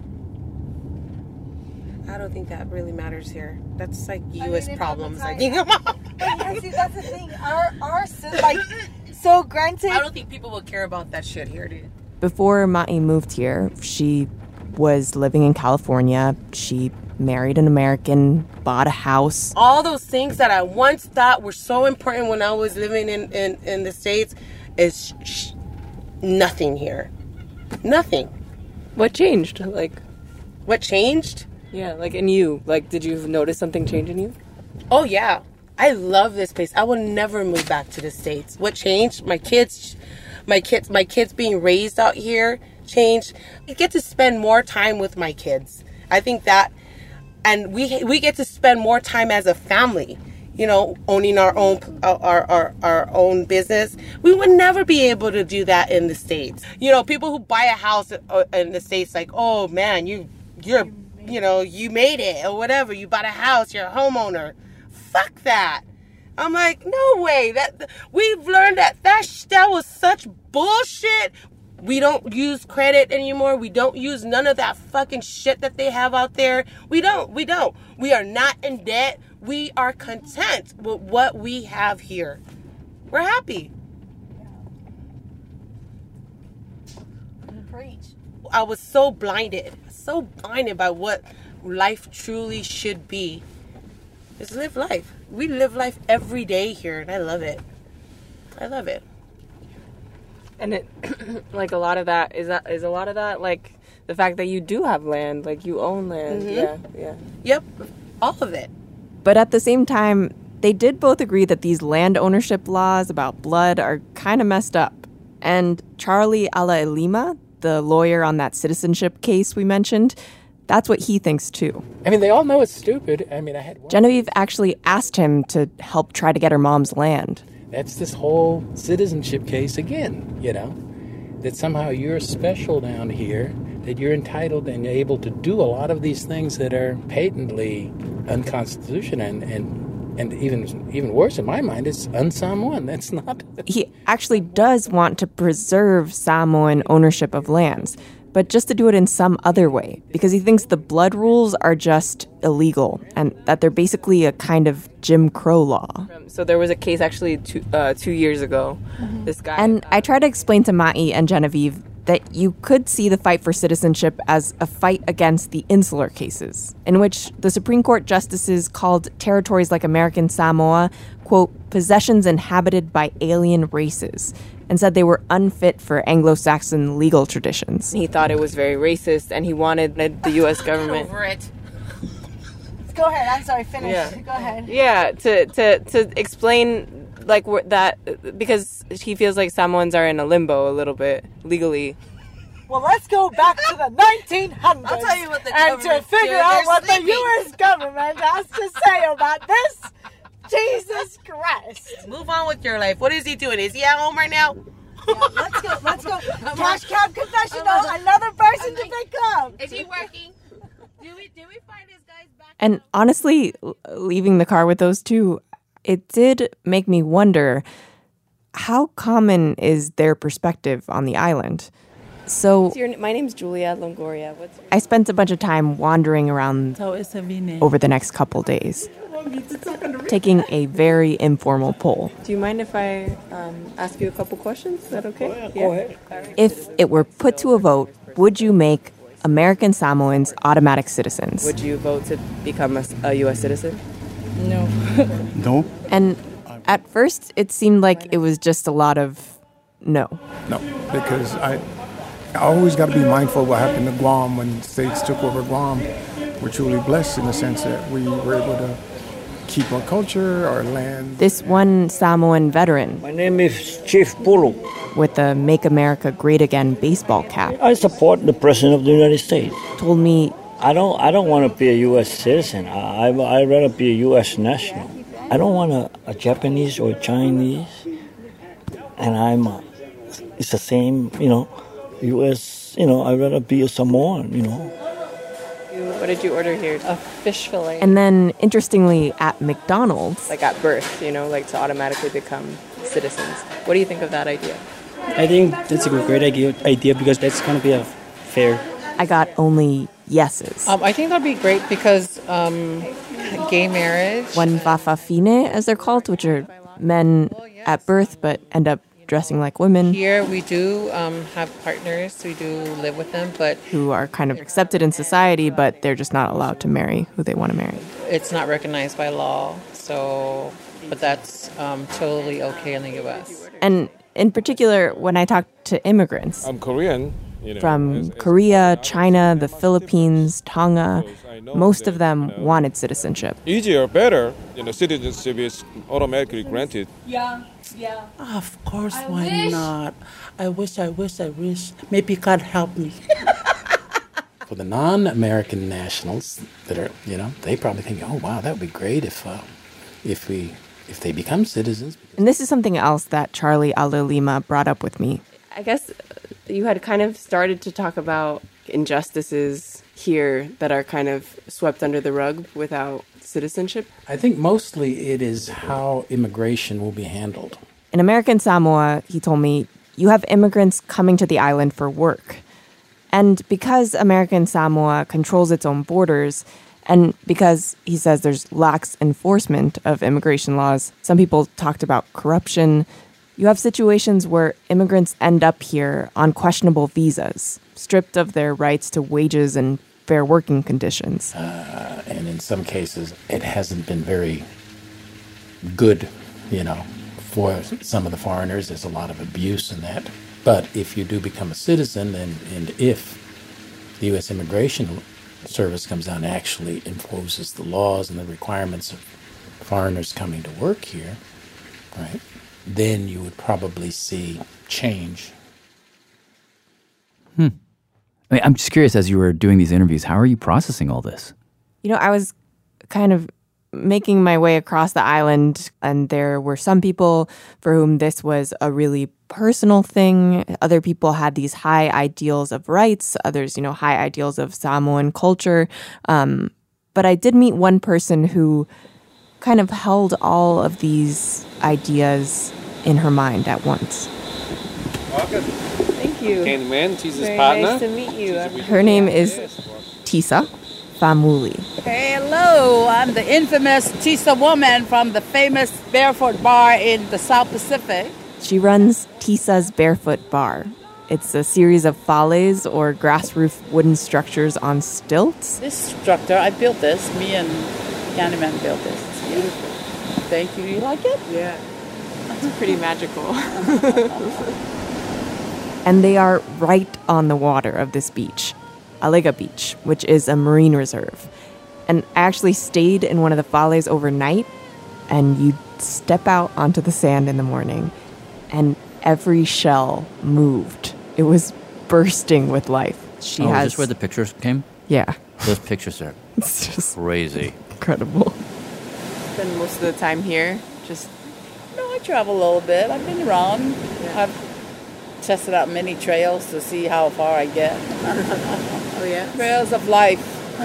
I don't think that really matters here. That's like U.S. problems. I think. Yeah, see, that's the thing. Our like, so granted. I don't think people will care about that shit here, dude. Before Ma'i moved here, she was living in California. She married an American, bought a house. All those things that I once thought were so important when I was living in the States is nothing here. Nothing. What changed? What changed? Yeah, in you. Did you notice something change in you? Oh, yeah. I love this place. I will never move back to the States. What changed? My kids being raised out here changed. I get to spend more time with my kids. I think that, and we get to spend more time as a family. Owning our own business. We would never be able to do that in the States. People who buy a house in the States, oh man, you made it or whatever. You bought a house, you're a homeowner. Fuck that. I'm like, no way. That we've learned that was such bullshit. We don't use credit anymore. We don't use none of that fucking shit that they have out there. We don't. We are not in debt. We are content with what we have here. We're happy. Preach. I was so blinded by what life truly should be. Just live life. We live life every day here, and I love it. And it, a lot of that is a lot of that the fact that you do have land, you own land. Mm-hmm. Yeah. Yep, all of it. But at the same time, they did both agree that these land ownership laws about blood are kind of messed up. And Charlie Alailima, the lawyer on that citizenship case we mentioned, that's what he thinks too. I mean, they all know it's stupid. I mean, I had one. Genevieve actually asked him to help try to get her mom's land. That's this whole citizenship case again, that somehow you're special down here, that you're entitled and able to do a lot of these things that are patently unconstitutional and even worse in my mind, it's un-Samoan. That's not... He actually does want to preserve Samoan ownership of lands, but just to do it in some other way, because he thinks the blood rules are just illegal and that they're basically a kind of Jim Crow law. So there was a case actually 2 years ago. Mm-hmm. This guy... And I try to explain to Ma'i and Genevieve that you could see the fight for citizenship as a fight against the insular cases, in which the Supreme Court justices called territories like American Samoa, quote, possessions inhabited by alien races, and said they were unfit for Anglo-Saxon legal traditions. He thought it was very racist, and he wanted the U.S. government... Over it. Go ahead. I'm sorry. Finish. Yeah. Go ahead. Yeah, to explain... that, because he feels like Samoans are in a limbo a little bit, legally. Well, let's go back to the 1900s I'll tell you what the and to figure out what the U.S. government has to say about this. Jesus Christ. Move on with your life. What is he doing? Is he at home right now? Yeah, let's go. Cash Cab Confessional, another person to pick up. Is he working? Did we find his guys back? And honestly, leaving the car with those two, it did make me wonder, how common is their perspective on the island? So, my name's Julia Longoria. I spent a bunch of time wandering around over the next couple days, taking a very informal poll. Do you mind if I ask you a couple questions? Is that okay? Go ahead. If it were put to a vote, would you make American Samoans automatic citizens? Would you vote to become a U.S. citizen? No. No? And at first, it seemed like it was just a lot of no. No, because I always got to be mindful of what happened to Guam when states took over Guam. We're truly blessed in the sense that we were able to keep our culture, our land. This one Samoan veteran. My name is Chief Pulu. With the Make America Great Again baseball cap. I support the President of the United States. Told me, I don't want to be a U.S. citizen. I'd rather be a U.S. national. I don't want a Japanese or Chinese. And it's the same, U.S., I'd rather be a Samoan, What did you order here? A fish fillet. And then, interestingly, at McDonald's, at birth, to automatically become citizens. What do you think of that idea? I think that's a great idea because that's going to be fair. I got only yeses. I think that'd be great because gay marriage. One whafafine, as they're called, which are men at birth but end up dressing like women. Here we do have partners, we do live with them, but who are kind of accepted in society, but they're just not allowed to marry who they want to marry. It's not recognized by law, but that's totally okay in the U.S. And In particular, when I talked to immigrants I'm Korean. from Korea, China, the Philippines, Tonga, most of them wanted citizenship. Easier, better, citizenship is automatically granted. Yeah. Of course, why not? I wish. Maybe God help me. For the non-American nationals that are, they probably think, oh, wow, that would be great if they become citizens. And this is something else that Charlie Alolima brought up with me. I guess you had kind of started to talk about injustices here that are kind of swept under the rug without citizenship. I think mostly it is how immigration will be handled. In American Samoa, he told me, you have immigrants coming to the island for work. And because American Samoa controls its own borders, and because he says there's lax enforcement of immigration laws, some people talked about corruption. You have situations where immigrants end up here on questionable visas, stripped of their rights to wages and fair working conditions. And in some cases, it hasn't been very good, for some of the foreigners. There's a lot of abuse in that. But if you do become a citizen, and if the U.S. Immigration Service comes down and actually imposes the laws and the requirements of foreigners coming to work here, right, then you would probably see change. I'm just curious, as you were doing these interviews, how are you processing all this? I was kind of making my way across the island, and there were some people for whom this was a really personal thing. Other people had these high ideals of rights, others, high ideals of Samoan culture. But I did meet one person who kind of held all of these ideas in her mind at once. Welcome. Thank you. Candyman, Tisa's Very partner. nice to meet you. Her name is Tisa Famuli. Hello, I'm the infamous Tisa woman from the famous Barefoot Bar in the South Pacific. She runs Tisa's Barefoot Bar. It's a series of fales, or grass roof wooden structures on stilts. This structure, I built this. Me and Candyman built this. It's beautiful. Thank you. You like it? Yeah. It's pretty magical. And they are right on the water of this beach, Alega Beach, which is a marine reserve. And I actually stayed in one of the fales overnight, and you'd step out onto the sand in the morning, and every shell moved. It was bursting with life. Is this where the pictures came? Yeah. Those pictures are It's just crazy. incredible. Spend most of the time here, just... No, I travel a little bit. I've been around. I've tested out many trails to see how far I get. Oh, yeah? Trails of life.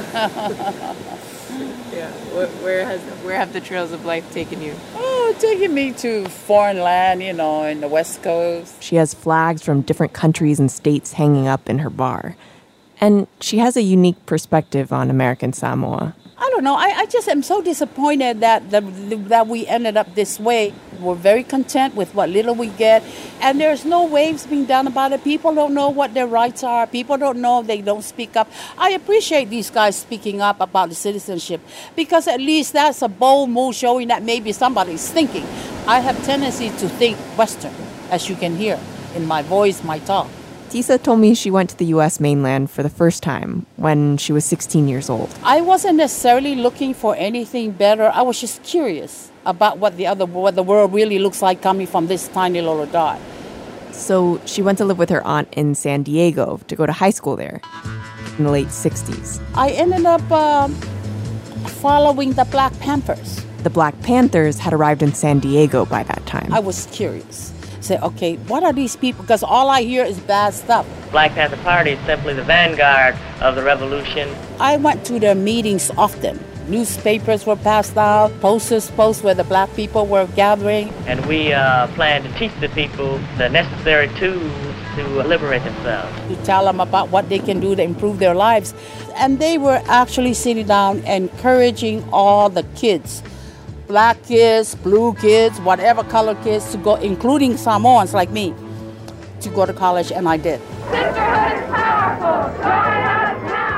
Yeah. Where have the trails of life taken you? Oh, taking me to foreign land, in the West Coast. She has flags from different countries and states hanging up in her bar. And she has a unique perspective on American Samoa. I don't know. I just am so disappointed that we ended up this way. We're very content with what little we get, and there's no waves being done about it. People don't know what their rights are. People don't know. They don't speak up. I appreciate these guys speaking up about the citizenship, because at least that's a bold move showing that maybe somebody's thinking. I have tendency to think Western, as you can hear in my voice, my talk. Tisa told me she went to the U.S. mainland for the first time when she was 16 years old. I wasn't necessarily looking for anything better. I was just curious about what the world really looks like coming from this tiny little dot. So she went to live with her aunt in San Diego to go to high school there in the late 60s. I ended up following the Black Panthers. The Black Panthers had arrived in San Diego by that time. I was curious. Say, okay, what are these people? Because all I hear is bad stuff. Black Panther Party is simply the vanguard of the revolution. I went to their meetings often. Newspapers were passed out, posters where the black people were gathering. And we plan to teach the people the necessary tools to liberate themselves. To tell them about what they can do to improve their lives. And they were actually sitting down encouraging all the kids, black kids, blue kids, whatever color kids, to go, including Samoans like me, to go to college, and I did.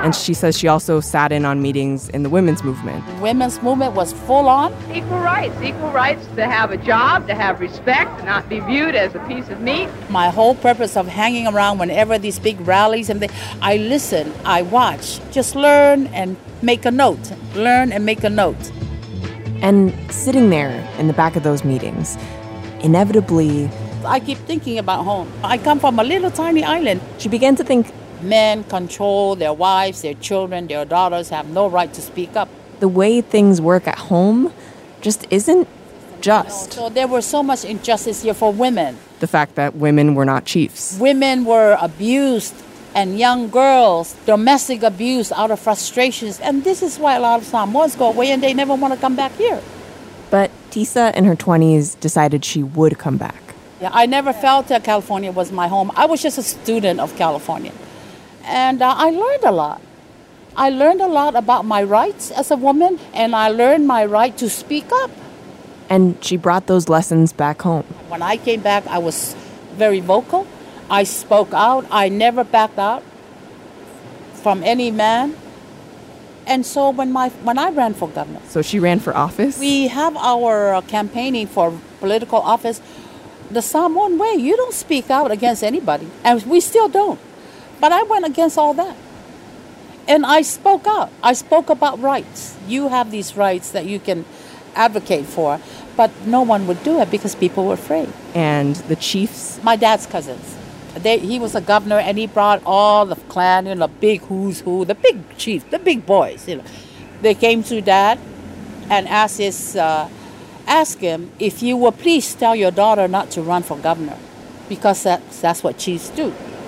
And she says she also sat in on meetings in the women's movement. The women's movement was full on. Equal rights to have a job, to have respect, to not be viewed as a piece of meat. My whole purpose of hanging around whenever these big rallies and I listen, I watch, just learn and make a note. Learn and make a note. And sitting there in the back of those meetings, inevitably, I keep thinking about home. I come from a little tiny island. She began to think men control their wives, their children, their daughters have no right to speak up. The way things work at home just isn't just. So there was so much injustice here for women. The fact that women were not chiefs. Women were abused, and young girls, domestic abuse out of frustrations. And this is why a lot of Samoans go away and they never want to come back here. But Tisa, in her 20s, decided she would come back. Yeah, I never felt that California was my home. I was just a student of California. And I learned a lot. I learned a lot about my rights as a woman, and I learned my right to speak up. And she brought those lessons back home. When I came back, I was very vocal. I spoke out. I never backed out from any man. And so when I ran for governor. So she ran for office? We have our campaigning for political office the Samoan way. You don't speak out against anybody, and we still don't. But I went against all that. And I spoke out. I spoke about rights. You have these rights that you can advocate for, but no one would do it because people were afraid. And the chiefs? My dad's cousins. He was a governor, and he brought all the clan, the big who's who, the big chiefs, the big boys. They came to Dad and asked him, if you will please tell your daughter not to run for governor, because that's what chiefs do.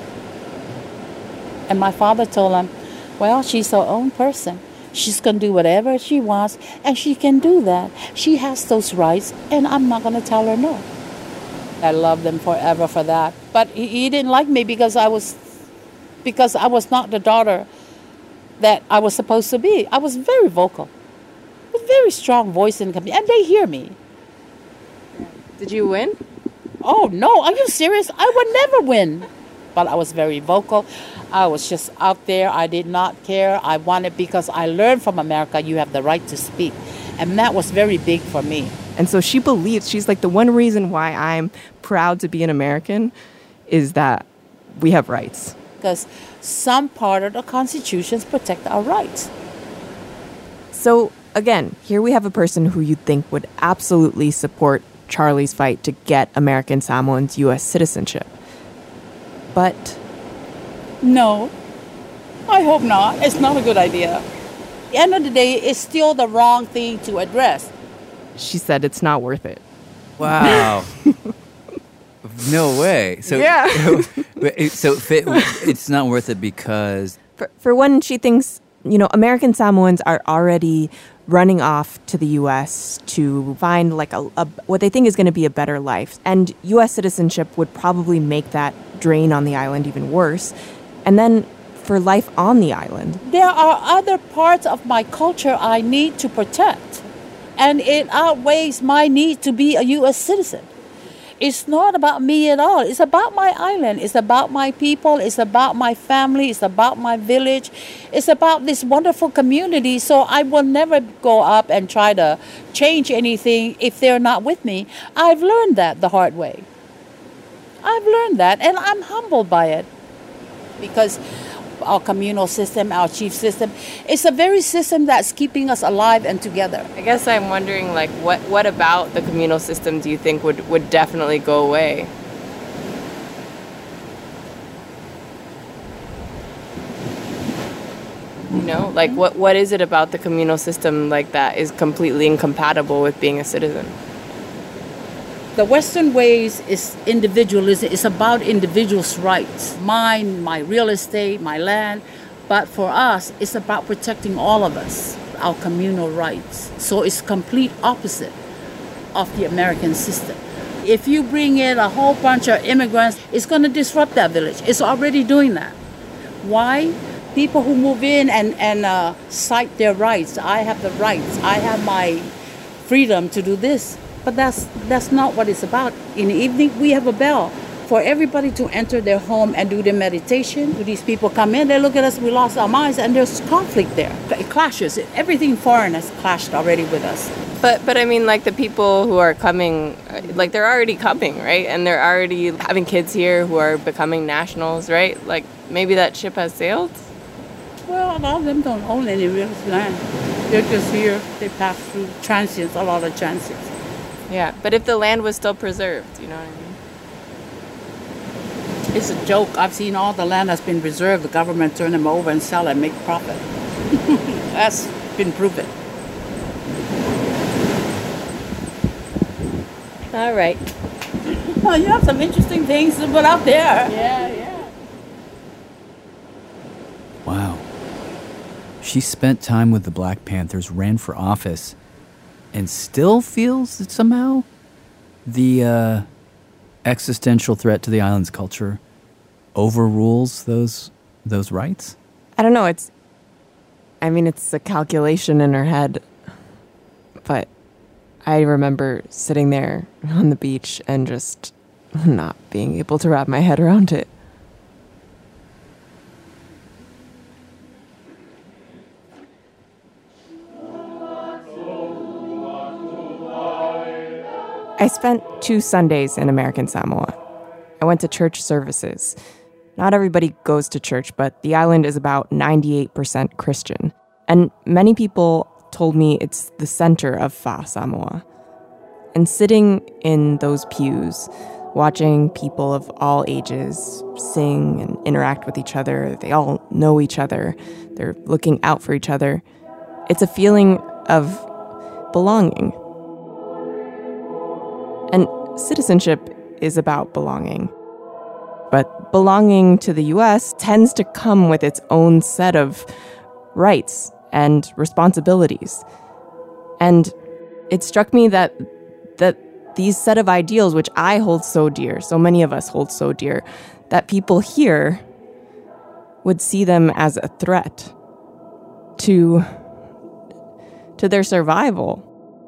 And my father told him, well, she's her own person. She's going to do whatever she wants, and she can do that. She has those rights, and I'm not going to tell her no. I loved him forever for that. But he didn't like me because I was not the daughter that I was supposed to be. I was very vocal, with very strong voice in the community, and they hear me. Did you win? Oh, no. Are you serious? I would never win. But I was very vocal. I was just out there. I did not care. I wanted, because I learned from America, you have the right to speak. And that was very big for me. And so she believes, she's like, the one reason why I'm proud to be an American is that we have rights. Because some part of the Constitution protect our rights. So again, here we have a person who you'd think would absolutely support Charlie's fight to get American Samoans U.S. citizenship. But no, I hope not. It's not a good idea. At the end of the day, it's still the wrong thing to address. She said it's not worth it. Wow. No way. So yeah. So it's not worth it because for one, she thinks, American Samoans are already running off to the U.S. to find like a what they think is going to be a better life. And U.S. citizenship would probably make that drain on the island even worse. And then for life on the island. There are other parts of my culture I need to protect. And it outweighs my need to be a U.S. citizen. It's not about me at all. It's about my island. It's about my people. It's about my family. It's about my village. It's about this wonderful community. So I will never go up and try to change anything if they're not with me. I've learned that the hard way. I've learned that, and I'm humbled by it. Because our communal system, our chief system, it's a very system that's keeping us alive and together. I guess I'm wondering, what about the communal system do you think would definitely go away? What is it about the communal system that is completely incompatible with being a citizen? The Western ways is individualism. It's about individuals' rights. Mine, my real estate, my land. But for us, it's about protecting all of us, our communal rights. So it's complete opposite of the American system. If you bring in a whole bunch of immigrants, it's going to disrupt that village. It's already doing that. Why? People who move in and cite their rights. I have the rights. I have my freedom to do this. But that's not what it's about. In the evening, we have a bell. For everybody to enter their home and do their meditation, these people come in, they look at us, we lost our minds, and there's conflict there. It clashes. Everything foreign has clashed already with us. But I mean, like, the people who are coming, like, they're already coming, right? And they're already having kids here who are becoming nationals, right? Like, maybe that ship has sailed? Well, a lot of them don't own any real land. They're just here. They pass through transients, a lot of transients. Yeah, but if the land was still preserved, you know what I mean? It's a joke. I've seen all the land that's been preserved. The government turn them over and sell and make profit. That's been proven. All right. Oh, you have some interesting things to put out there. Yeah. Wow. She spent time with the Black Panthers, ran for office, and still feels that somehow the existential threat to the island's culture overrules those rights? I don't know. It's a calculation in her head. But I remember sitting there on the beach and just not being able to wrap my head around it. I spent 2 Sundays in American Samoa. I went to church services. Not everybody goes to church, but the island is about 98% Christian. And many people told me it's the center of Fa Samoa. And sitting in those pews, watching people of all ages sing and interact with each other, they all know each other, they're looking out for each other, it's a feeling of belonging. And citizenship is about belonging. But belonging to the U.S. tends to come with its own set of rights and responsibilities. And it struck me that these set of ideals, which I hold so dear, so many of us hold so dear, that people here would see them as a threat to their survival.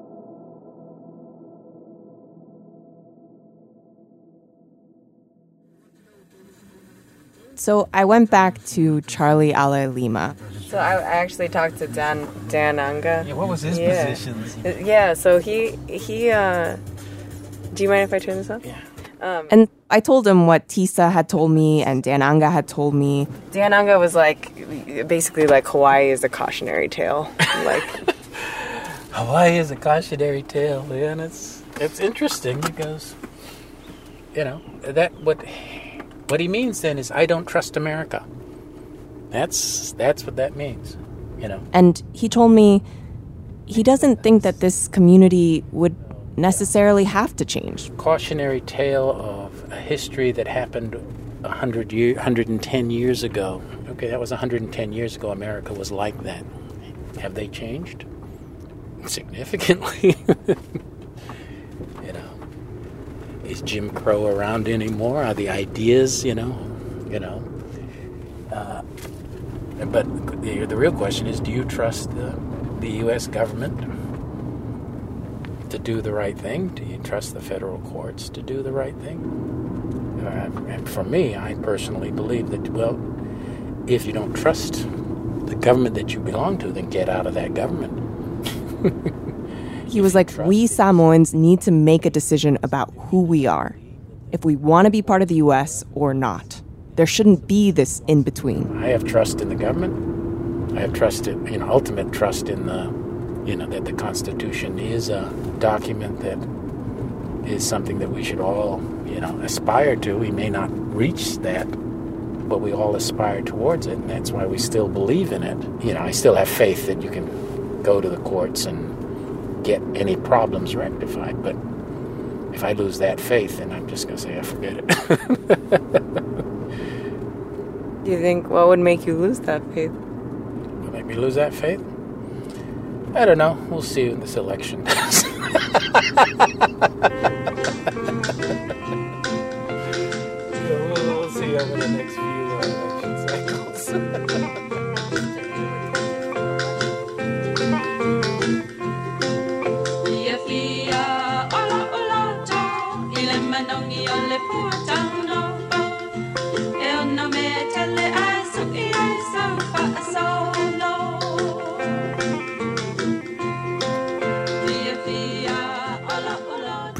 So I went back to Charlie Ale Lima. So I actually talked to Dan Anga. Yeah, what was his position? Yeah, so he do you mind if I turn this up? Yeah. And I told him what Tisa had told me and Dan Anga had told me. Dan Anga was basically like Hawaii is a cautionary tale. Like Hawaii is a cautionary tale, yeah, and it's interesting because, you know, that what he means then is I don't trust America. That's what that means, you know. And he told me he doesn't think that this community would necessarily have to change. Cautionary tale of a history that happened 110 years ago. Okay, that was 110 years ago. America was like that. Have they changed? Significantly. You know, is Jim Crow around anymore? Are the ideas, you know? But the real question is, do you trust the U.S. government to do the right thing? Do you trust the federal courts to do the right thing? And for me, I personally believe that, well, if you don't trust the government that you belong to, then get out of that government. He was like, we Samoans need to make a decision about who we are, if we want to be part of the U.S. or not. There shouldn't be this in-between. I have trust in the government. I have trust in, ultimate trust in that the Constitution is a document that is something that we should all, aspire to. We may not reach that, but we all aspire towards it, and that's why we still believe in it. I still have faith that you can go to the courts and get any problems rectified, but if I lose that faith, then I'm just going to say, forget it. Do you think, what would make you lose that faith? What make me lose that faith? I don't know. We'll see when this election does. We'll see over the next few election cycles. Ia ola ola ta, ile manongi ole fuatano.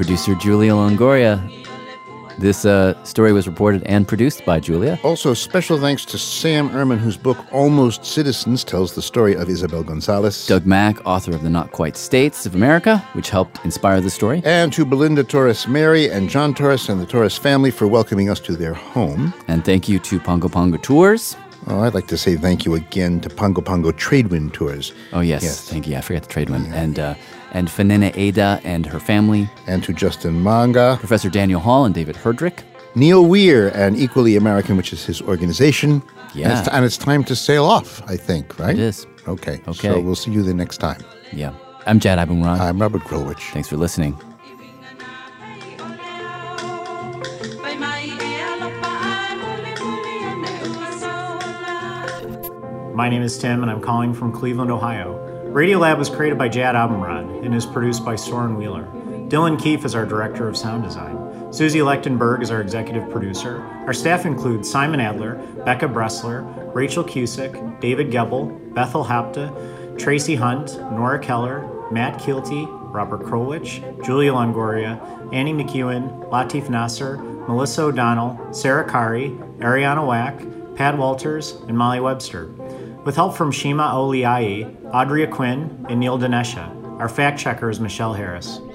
producer Julia Longoria. This story was reported and produced by Julia. Also, special thanks to Sam Ehrman, whose book Almost Citizens tells the story of Isabel Gonzalez. Doug Mack, author of The Not Quite States of America, which helped inspire the story. And to Belinda Torres-Mary and John Torres and the Torres family for welcoming us to their home. And thank you to Pongo Pongo Tours. Oh, I'd like to say thank you again to Pongo Pongo Tradewind Tours. Oh, yes. Thank you. I forgot the Tradewind. And Fanina Ada and her family. And to Justin Manga. Professor Daniel Hall and David Herdrick. Neil Weir and Equally American, which is his organization. Yeah. And it's time to sail off, I think, right? It is. Okay. So we'll see you the next time. Yeah. I'm Jad Abumrad. I'm Robert Krulwich. Thanks for listening. My name is Tim, and I'm calling from Cleveland, Ohio. Radiolab was created by Jad Abumrad and is produced by Soren Wheeler. Dylan Keefe is our director of sound design. Susie Lechtenberg is our executive producer. Our staff includes Simon Adler, Becca Bressler, Rachel Cusick, David Gebel, Bethel Hapta, Tracy Hunt, Nora Keller, Matt Kielty, Robert Krulwich, Julia Longoria, Annie McEwen, Latif Nasser, Melissa O'Donnell, Sarah Kari, Ariana Wack, Pat Walters, and Molly Webster. With help from Shima Oliai, Audrey Quinn, and Neil Dinesha. Our fact checker is Michelle Harris.